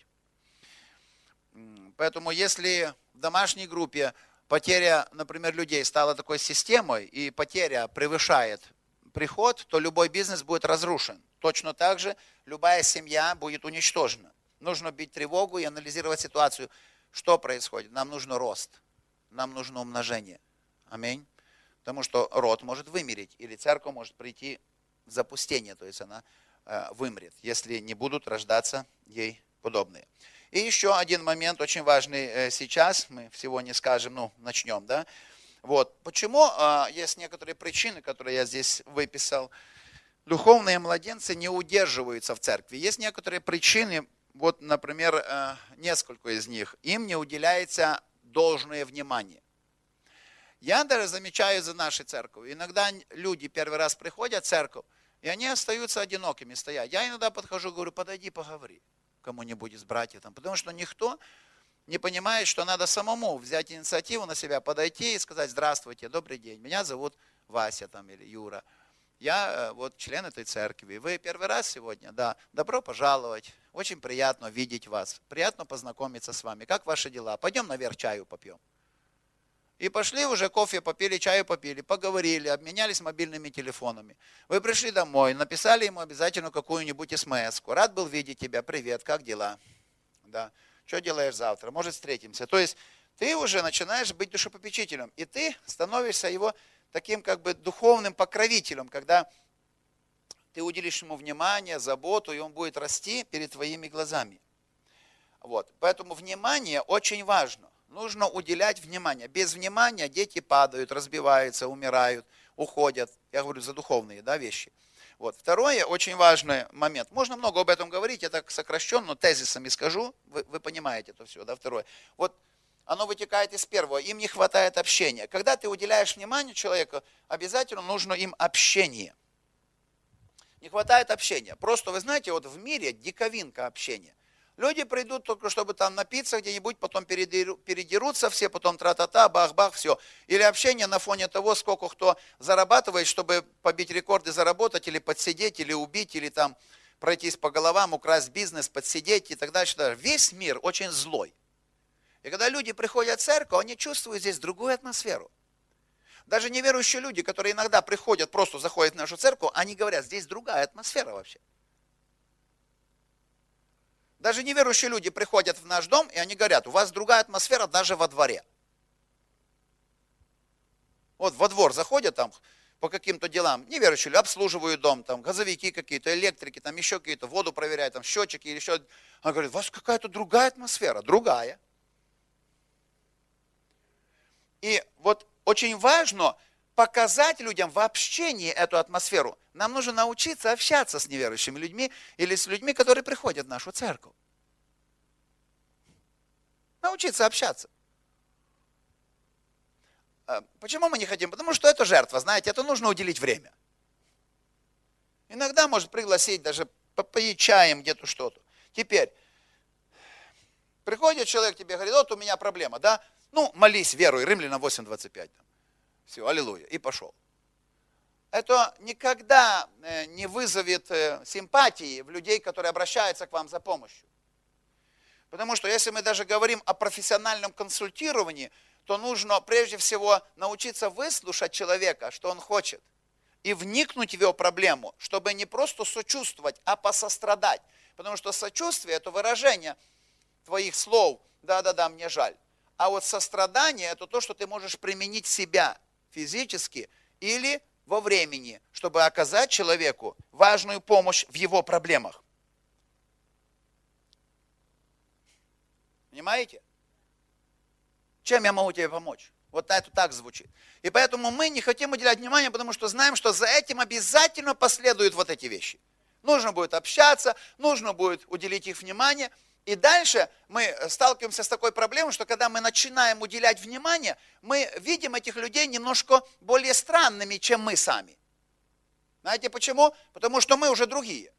Поэтому если в домашней группе потеря, например, людей стала такой системой, и потеря превышает приход, то любой бизнес будет разрушен. Точно так же любая семья будет уничтожена. Нужно бить тревогу и анализировать ситуацию. Что происходит? Нам нужен рост, нам нужно умножение. Аминь. Потому что род может вымереть, или церковь может прийти в запустение, то есть она вымрет, если не будут рождаться ей подобные. И еще один момент очень важный сейчас, мы всего не скажем, начнем, да. Вот, почему есть некоторые причины, которые я здесь выписал. Духовные младенцы не удерживаются в церкви. Есть некоторые причины, вот, например, несколько из них. Им не уделяется должное внимание. Я даже замечаю за нашей церковью. Иногда люди первый раз приходят в церковь, и они остаются одинокими стоять. Я иногда подхожу, говорю, подойди, поговори кому-нибудь из братьев. Потому что никто не понимает, что надо самому взять инициативу на себя, подойти и сказать, здравствуйте, добрый день, меня зовут Вася или Юра. Я вот член этой церкви. Вы первый раз сегодня? Да. Добро пожаловать. Очень приятно видеть вас. Приятно познакомиться с вами. Как ваши дела? Пойдем наверх чаю попьем. И пошли уже кофе попили, чаю попили, поговорили, обменялись мобильными телефонами. Вы пришли домой, написали ему обязательно какую-нибудь смс-ку. Рад был видеть тебя, привет, как дела? Да. Что делаешь завтра? Может, встретимся. То есть ты уже начинаешь быть душепопечителем. И ты становишься его таким как бы духовным покровителем, когда ты уделишь ему внимание, заботу, и он будет расти перед твоими глазами. Вот. Поэтому внимание очень важно. Нужно уделять внимание. Без внимания дети падают, разбиваются, умирают, уходят. Я говорю за духовные вещи. Вот. Второе, очень важный момент. Можно много об этом говорить, я так сокращенно, тезисами скажу, вы понимаете это все. Да? Второе. Вот оно вытекает из первого. Им не хватает общения. Когда ты уделяешь внимание человеку, обязательно нужно им общение. Не хватает общения. Просто, вы знаете, вот в мире диковинка общения. Люди придут только, чтобы там напиться где-нибудь, потом передерутся все, потом тра-та-та, бах-бах, все. Или общение на фоне того, сколько кто зарабатывает, чтобы побить рекорды, заработать, или подсидеть, или убить, или там пройтись по головам, украсть бизнес, подсидеть и так дальше. Весь мир очень злой. И когда люди приходят в церковь, они чувствуют здесь другую атмосферу. Даже неверующие люди, которые иногда приходят, просто заходят в нашу церковь, они говорят, здесь другая атмосфера вообще. Даже неверующие люди приходят в наш дом, и они говорят, у вас другая атмосфера даже во дворе. Вот во двор заходят там по каким-то делам, неверующие люди обслуживают дом, там газовики какие-то, электрики, там еще какие-то, воду проверяют, там счетчики или еще. Они говорят, у вас какая-то другая атмосфера, другая. И вот очень важно показать людям в общении эту атмосферу. Нам нужно научиться общаться с неверующими людьми или с людьми, которые приходят в нашу церковь. Научиться общаться. Почему мы не хотим? Потому что это жертва, знаете, это нужно уделить время. Иногда может пригласить даже попоить чаем где-то что-то. Теперь, приходит человек тебе говорит, вот у меня проблема, да? Ну, молись, веруй, Римлянам 8:25. Все, аллилуйя, и пошел. Это никогда не вызовет симпатии в людей, которые обращаются к вам за помощью. Потому что если мы даже говорим о профессиональном консультировании, то нужно прежде всего научиться выслушать человека, что он хочет, и вникнуть в его проблему, чтобы не просто сочувствовать, а посострадать. Потому что сочувствие – это выражение твоих слов, да-да-да, мне жаль. А вот сострадание – это то, что ты можешь применить себя физически или во времени, чтобы оказать человеку важную помощь в его проблемах. Понимаете? Чем я могу тебе помочь? Вот это так звучит. И поэтому мы не хотим уделять внимание, потому что знаем, что за этим обязательно последуют вот эти вещи. Нужно будет общаться, нужно будет уделить их внимание. И дальше мы сталкиваемся с такой проблемой, что когда мы начинаем уделять внимание, мы видим этих людей немножко более странными, чем мы сами. Знаете почему? Потому что мы уже другие.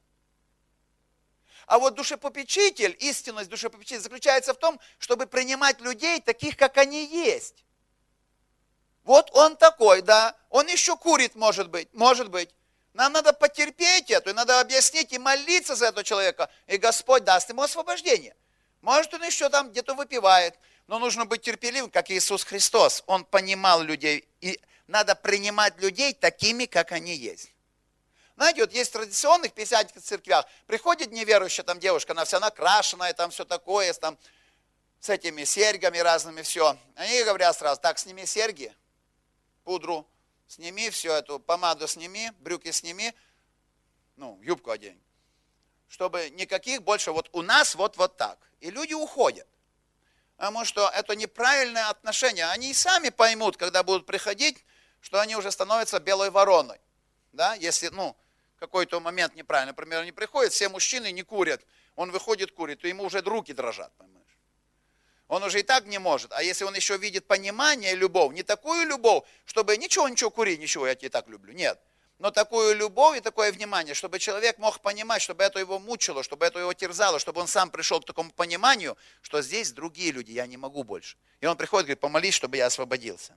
А вот душепопечитель, истинность душепопечителя заключается в том, чтобы принимать людей таких, как они есть. Вот он такой, да, он еще курит, может быть. Нам надо потерпеть это, и надо объяснить и молиться за этого человека, и Господь даст ему освобождение. Может, он еще там где-то выпивает, но нужно быть терпеливым, как Иисус Христос. Он понимал людей, и надо принимать людей такими, как они есть. Знаете, вот есть в традиционных пятидесятнических церквях, приходит неверующая там девушка, она вся накрашенная, там все такое, там, с этими серьгами разными, все. Они говорят сразу, так, сними серьги, пудру, сними все эту, помаду сними, брюки сними, юбку одень. Чтобы никаких больше, вот у нас вот так. И люди уходят. Потому что это неправильное отношение. Они и сами поймут, когда будут приходить, что они уже становятся белой вороной. Да? Если, какой-то момент неправильно. Например, они приходят, все мужчины не курят. Он выходит, курит, то ему уже руки дрожат, понимаешь? Он уже и так не может. А если он еще видит понимание и любовь, не такую любовь, чтобы ничего, кури, ничего, я тебя так люблю. Нет. Но такую любовь и такое внимание, чтобы человек мог понимать, чтобы это его мучило, чтобы это его терзало, чтобы он сам пришел к такому пониманию, что здесь другие люди, я не могу больше. И он приходит и говорит, помолись, чтобы я освободился.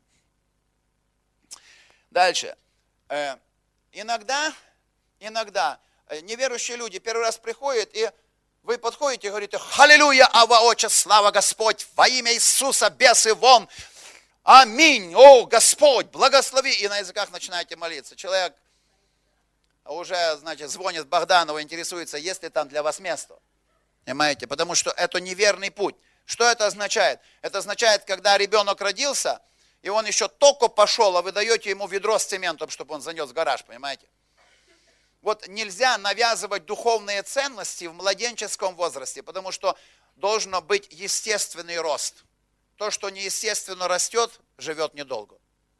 Дальше. Иногда неверующие люди первый раз приходят, и вы подходите и говорите, аллилуйя, ава, отче, слава Господь, во имя Иисуса, бесы вон, аминь, о Господь, благослови. И на языках начинаете молиться. Человек уже, звонит Богданову, интересуется, есть ли там для вас место. Понимаете, потому что это неверный путь. Что это означает? Это означает, когда ребенок родился, и он еще только пошел, а вы даете ему ведро с цементом, чтобы он занес в гараж, понимаете? Вот нельзя навязывать духовные ценности в младенческом возрасте, потому что должен быть естественный рост. То, что неестественно растет, живет недолго.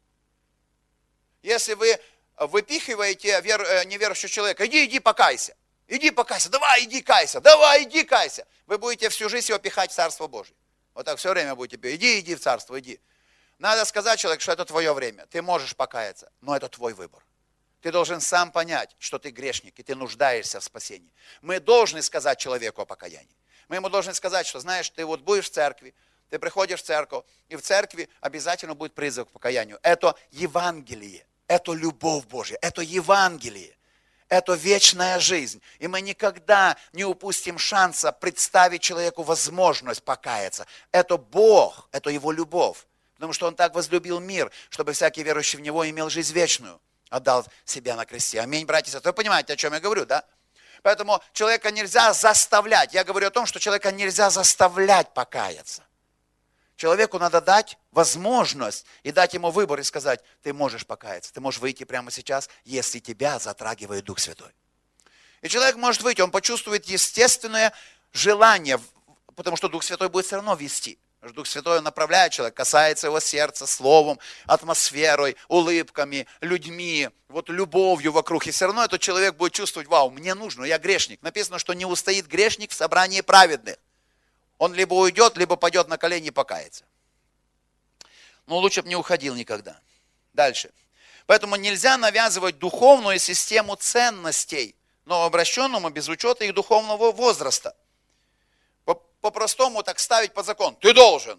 Если вы выпихиваете неверующего человека, иди покайся, давай иди кайся, вы будете всю жизнь его пихать в Царство Божие. Вот так все время будете пихать, иди в Царство, иди. Надо сказать человеку, что это твое время, ты можешь покаяться, но это твой выбор. Ты должен сам понять, что ты грешник, и ты нуждаешься в спасении. Мы должны сказать человеку о покаянии. Мы ему должны сказать, что, знаешь, ты вот будешь в церкви, ты приходишь в церковь, и в церкви обязательно будет призыв к покаянию. Это Евангелие, это любовь Божья, это Евангелие, это вечная жизнь. И мы никогда не упустим шанса представить человеку возможность покаяться. Это Бог, это Его любовь, потому что Он так возлюбил мир, чтобы всякий верующий в Него имел жизнь вечную. Отдал себя на кресте. Аминь, братья и сестры. Вы понимаете, о чем я говорю, да? Поэтому человека нельзя заставлять. Я говорю о том, что человека нельзя заставлять покаяться. Человеку надо дать возможность и дать ему выбор и сказать, ты можешь покаяться, ты можешь выйти прямо сейчас, если тебя затрагивает Дух Святой. И человек может выйти, он почувствует естественное желание, потому что Дух Святой будет все равно вести. Дух Святой направляет человека, касается его сердца словом, атмосферой, улыбками, людьми, вот любовью вокруг. И все равно этот человек будет чувствовать, вау, мне нужно, я грешник. Написано, что не устоит грешник в собрании праведных. Он либо уйдет, либо пойдет на колени и покается. Но лучше бы не уходил никогда. Дальше. Поэтому нельзя навязывать духовную систему ценностей новообращенному без учета их духовного возраста. По-простому так ставить под закон. Ты должен.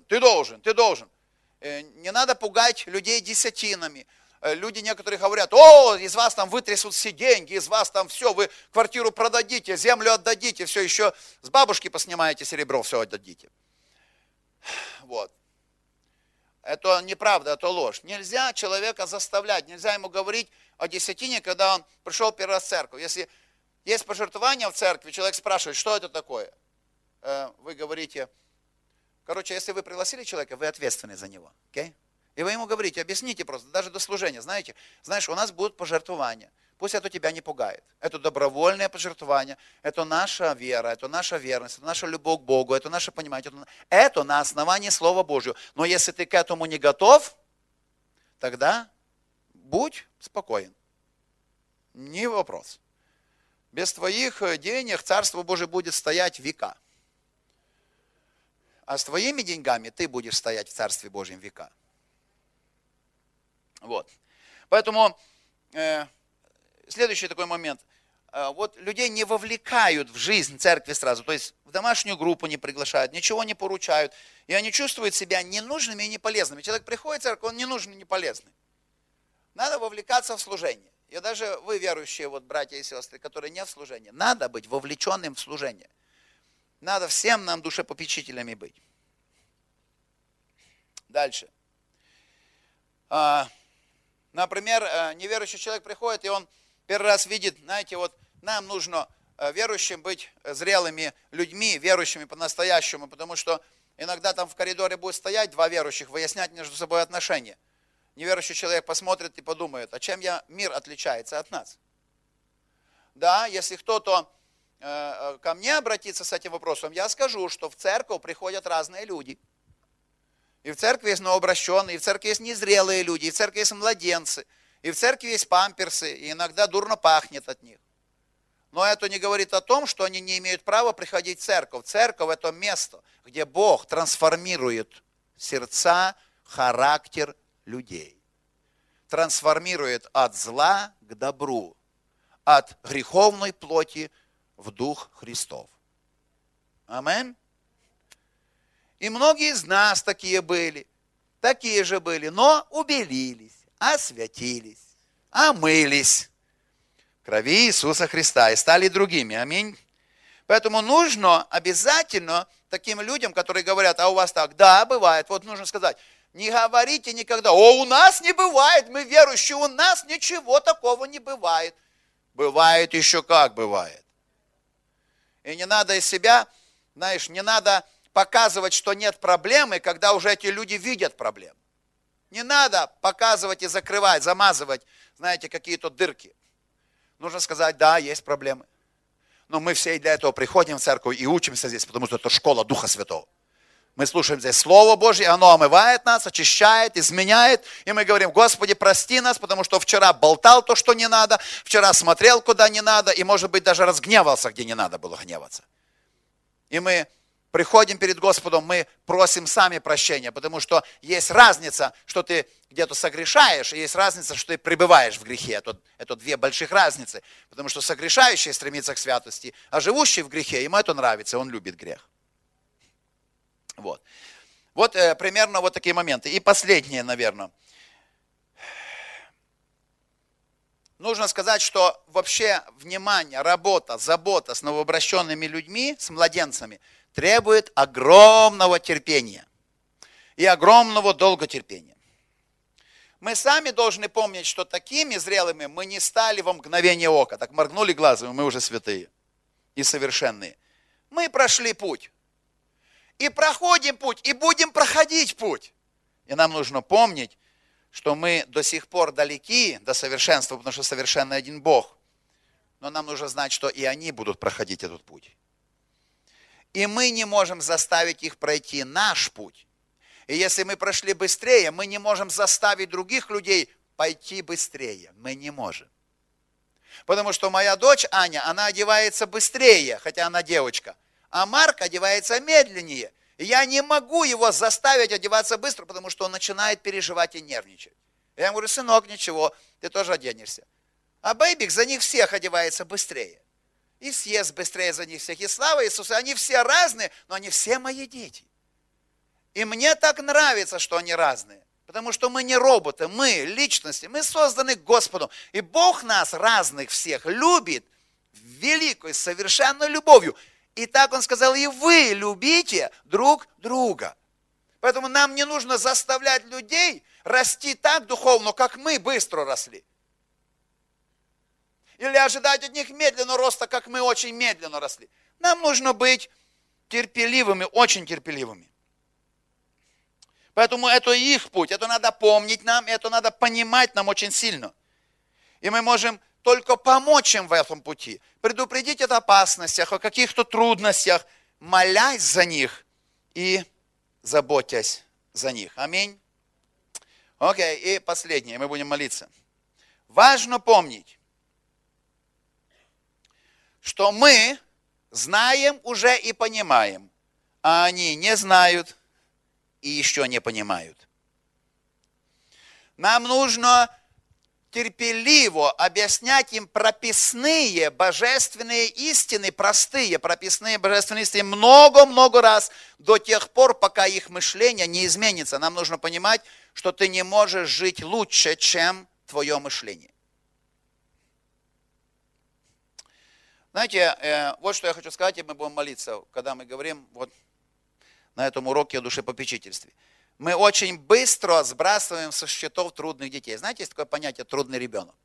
Не надо пугать людей десятинами. Люди некоторые говорят, из вас там вытрясут все деньги, из вас там все, вы квартиру продадите, землю отдадите, все еще с бабушки поснимаете серебро, все отдадите. Вот. Это неправда, это ложь. Нельзя человека заставлять, нельзя ему говорить о десятине, когда он пришел первый раз в церковь. Если есть пожертвование в церкви, человек спрашивает, что это такое? Вы говорите, Короче, если вы пригласили человека, вы ответственны за него. Okay? И вы ему говорите, объясните просто, даже до служения, знаешь, у нас будут пожертвования. Пусть это тебя не пугает. Это добровольное пожертвование, это наша вера, это наша верность, это наша любовь к Богу, это наше понимание. Это на основании Слова Божьего. Но если ты к этому не готов, тогда будь спокоен. Не вопрос. Без твоих денег Царство Божие будет стоять века. А с твоими деньгами ты будешь стоять в Царстве Божьем века. Вот. Поэтому следующий такой момент. Вот людей не вовлекают в жизнь церкви сразу, то есть в домашнюю группу не приглашают, ничего не поручают, и они чувствуют себя ненужными и неполезными. Человек приходит в церковь, он не нужен и не полезный. Надо вовлекаться в служение. И даже вы, верующие, вот, братья и сестры, которые не в служении, надо быть вовлеченным в служение. Надо всем нам душепопечителями быть. Дальше. Например, неверующий человек приходит, и он первый раз видит, знаете, вот нам нужно верующим быть зрелыми людьми, верующими по-настоящему, потому что иногда там в коридоре будет стоять два верующих, выяснять между собой отношения. Неверующий человек посмотрит и подумает, а чем мир отличается от нас? Да, если кто-то ко мне обратится с этим вопросом, я скажу, что в церковь приходят разные люди. И в церкви есть новообращенные, и в церкви есть незрелые люди, и в церкви есть младенцы, и в церкви есть памперсы, и иногда дурно пахнет от них. Но это не говорит о том, что они не имеют права приходить в церковь. Церковь – это место, где Бог трансформирует сердца, характер людей. Трансформирует от зла к добру, от греховной плоти в дух Христов. Аминь. И многие из нас такие же были, но убелились, освятились, омылись в крови Иисуса Христа и стали другими. Аминь. Поэтому нужно обязательно таким людям, которые говорят, а у вас так, да, бывает, вот нужно сказать, не говорите никогда, у нас не бывает, мы верующие, у нас ничего такого не бывает. Бывает еще как бывает. И не надо из себя, знаешь, не надо показывать, что нет проблемы, когда уже эти люди видят проблему. Не надо показывать и закрывать, замазывать, знаете, какие-то дырки. Нужно сказать, да, есть проблемы. Но мы все для этого приходим в церковь и учимся здесь, потому что это школа Духа Святого. Мы слушаем здесь Слово Божье, оно омывает нас, очищает, изменяет. И мы говорим, Господи, прости нас, потому что вчера болтал то, что не надо, вчера смотрел, куда не надо, и, может быть, даже разгневался, где не надо было гневаться. И мы приходим перед Господом, мы просим сами прощения, потому что есть разница, что ты где-то согрешаешь, и есть разница, что ты пребываешь в грехе. Это две больших разницы, потому что согрешающий стремится к святости, а живущий в грехе, ему это нравится, он любит грех. Вот примерно вот такие моменты. И последнее, наверное. Нужно сказать, что вообще внимание, работа, забота с новообращенными людьми, с младенцами, требует огромного терпения и огромного долготерпения. Мы сами должны помнить, что такими зрелыми мы не стали во мгновение ока. Так моргнули глазом, мы уже святые и совершенные. Мы прошли путь. И проходим путь, и будем проходить путь. И нам нужно помнить, что мы до сих пор далеки до совершенства, потому что совершенный один Бог. Но нам нужно знать, что и они будут проходить этот путь. И мы не можем заставить их пройти наш путь. И если мы прошли быстрее, мы не можем заставить других людей пойти быстрее. Мы не можем. Потому что моя дочь Аня, она одевается быстрее, хотя она девочка. А Марк одевается медленнее. И я не могу его заставить одеваться быстро, потому что он начинает переживать и нервничать. Я ему говорю, сынок, ничего, ты тоже оденешься. А Бэйбик за них всех одевается быстрее. И съест быстрее за них всех. И слава Иисусу, они все разные, но они все мои дети. И мне так нравится, что они разные. Потому что мы не роботы, мы личности, мы созданы Господом. И Бог нас разных всех любит великой, совершенной любовью. И так Он сказал, и вы любите друг друга. Поэтому нам не нужно заставлять людей расти так духовно, как мы быстро росли. Или ожидать от них медленного роста, как мы очень медленно росли. Нам нужно быть терпеливыми, очень терпеливыми. Поэтому это их путь, это надо помнить нам, это надо понимать нам очень сильно. И мы можем только помочь им в этом пути, предупредить от опасностях, о каких-то трудностях, молясь за них и заботясь за них. Аминь. Окей, и последнее, мы будем молиться. Важно помнить, что мы знаем уже и понимаем, а они не знают и еще не понимают. Нам нужно терпеливо объяснять им прописные божественные истины, простые прописные божественные истины много-много раз до тех пор, пока их мышление не изменится. Нам нужно понимать, что ты не можешь жить лучше, чем твое мышление. Знаете, вот что я хочу сказать, и мы будем молиться, когда мы говорим вот на этом уроке о душепопечительстве. Мы очень быстро сбрасываем со счетов трудных детей. Знаете, есть такое понятие трудный ребенок.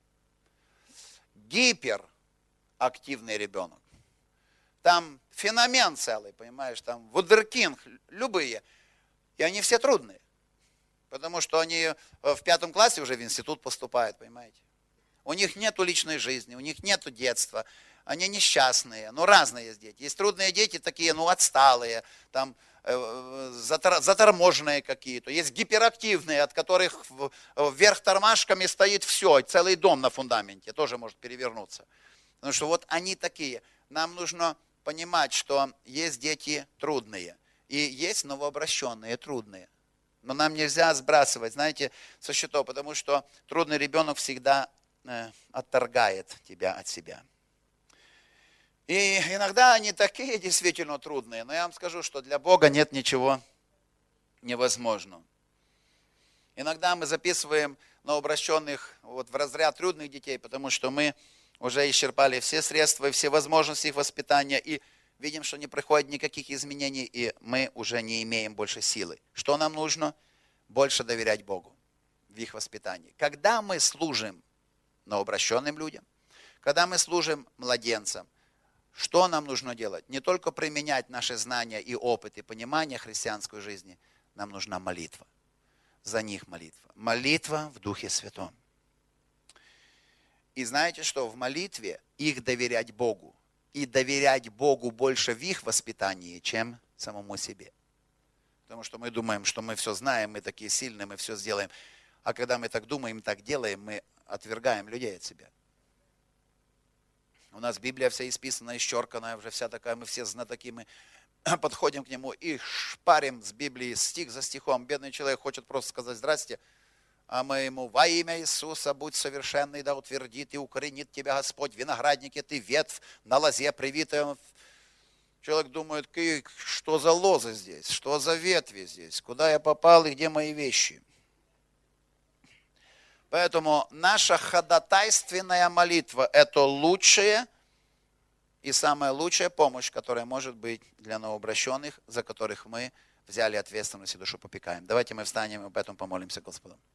Гиперактивный ребенок. Там феномен целый, понимаешь, там вундеркинд, любые. И они все трудные. Потому что они в 5 классе уже в институт поступают, понимаете. У них нет личной жизни, у них нет детства. Они несчастные, разные есть дети. Есть трудные дети такие, отсталые, там, заторможенные какие-то. Есть гиперактивные, от которых вверх тормашками стоит все, целый дом на фундаменте, тоже может перевернуться. Потому что вот они такие. Нам нужно понимать, что есть дети трудные, и есть новообращенные трудные. Но нам нельзя сбрасывать, знаете, со счетов, потому что трудный ребенок всегда отторгает тебя от себя. И иногда они такие действительно трудные, но я вам скажу, что для Бога нет ничего невозможного. Иногда мы записываем новообращенных в разряд трудных детей, потому что мы уже исчерпали все средства и все возможности их воспитания, и видим, что не происходит никаких изменений, и мы уже не имеем больше силы. Что нам нужно? Больше доверять Богу в их воспитании. Когда мы служим новообращенным людям, когда мы служим младенцам, что нам нужно делать? Не только применять наши знания и опыт, и понимание христианской жизни, нам нужна молитва. За них молитва. Молитва в Духе Святом. И знаете что? В молитве их доверять Богу. И доверять Богу больше в их воспитании, чем самому себе. Потому что мы думаем, что мы все знаем, мы такие сильные, мы все сделаем. А когда мы так думаем, так делаем, мы отвергаем людей от себя. У нас Библия вся исписана, исчерканная, уже вся такая, мы все знатоки, мы подходим к нему и шпарим с Библии стих за стихом. Бедный человек хочет просто сказать «здрасте», а мы ему «во имя Иисуса будь совершенный, да утвердит и укоренит тебя Господь, в винограднике ты ветвь на лозе привитая». Человек думает, что за лозы здесь, что за ветви здесь, куда я попал и где мои вещи. Поэтому наша ходатайственная молитва – это лучшая и самая лучшая помощь, которая может быть для новообращенных, за которых мы взяли ответственность и душу попекаем. Давайте мы встанем и об этом помолимся Господу.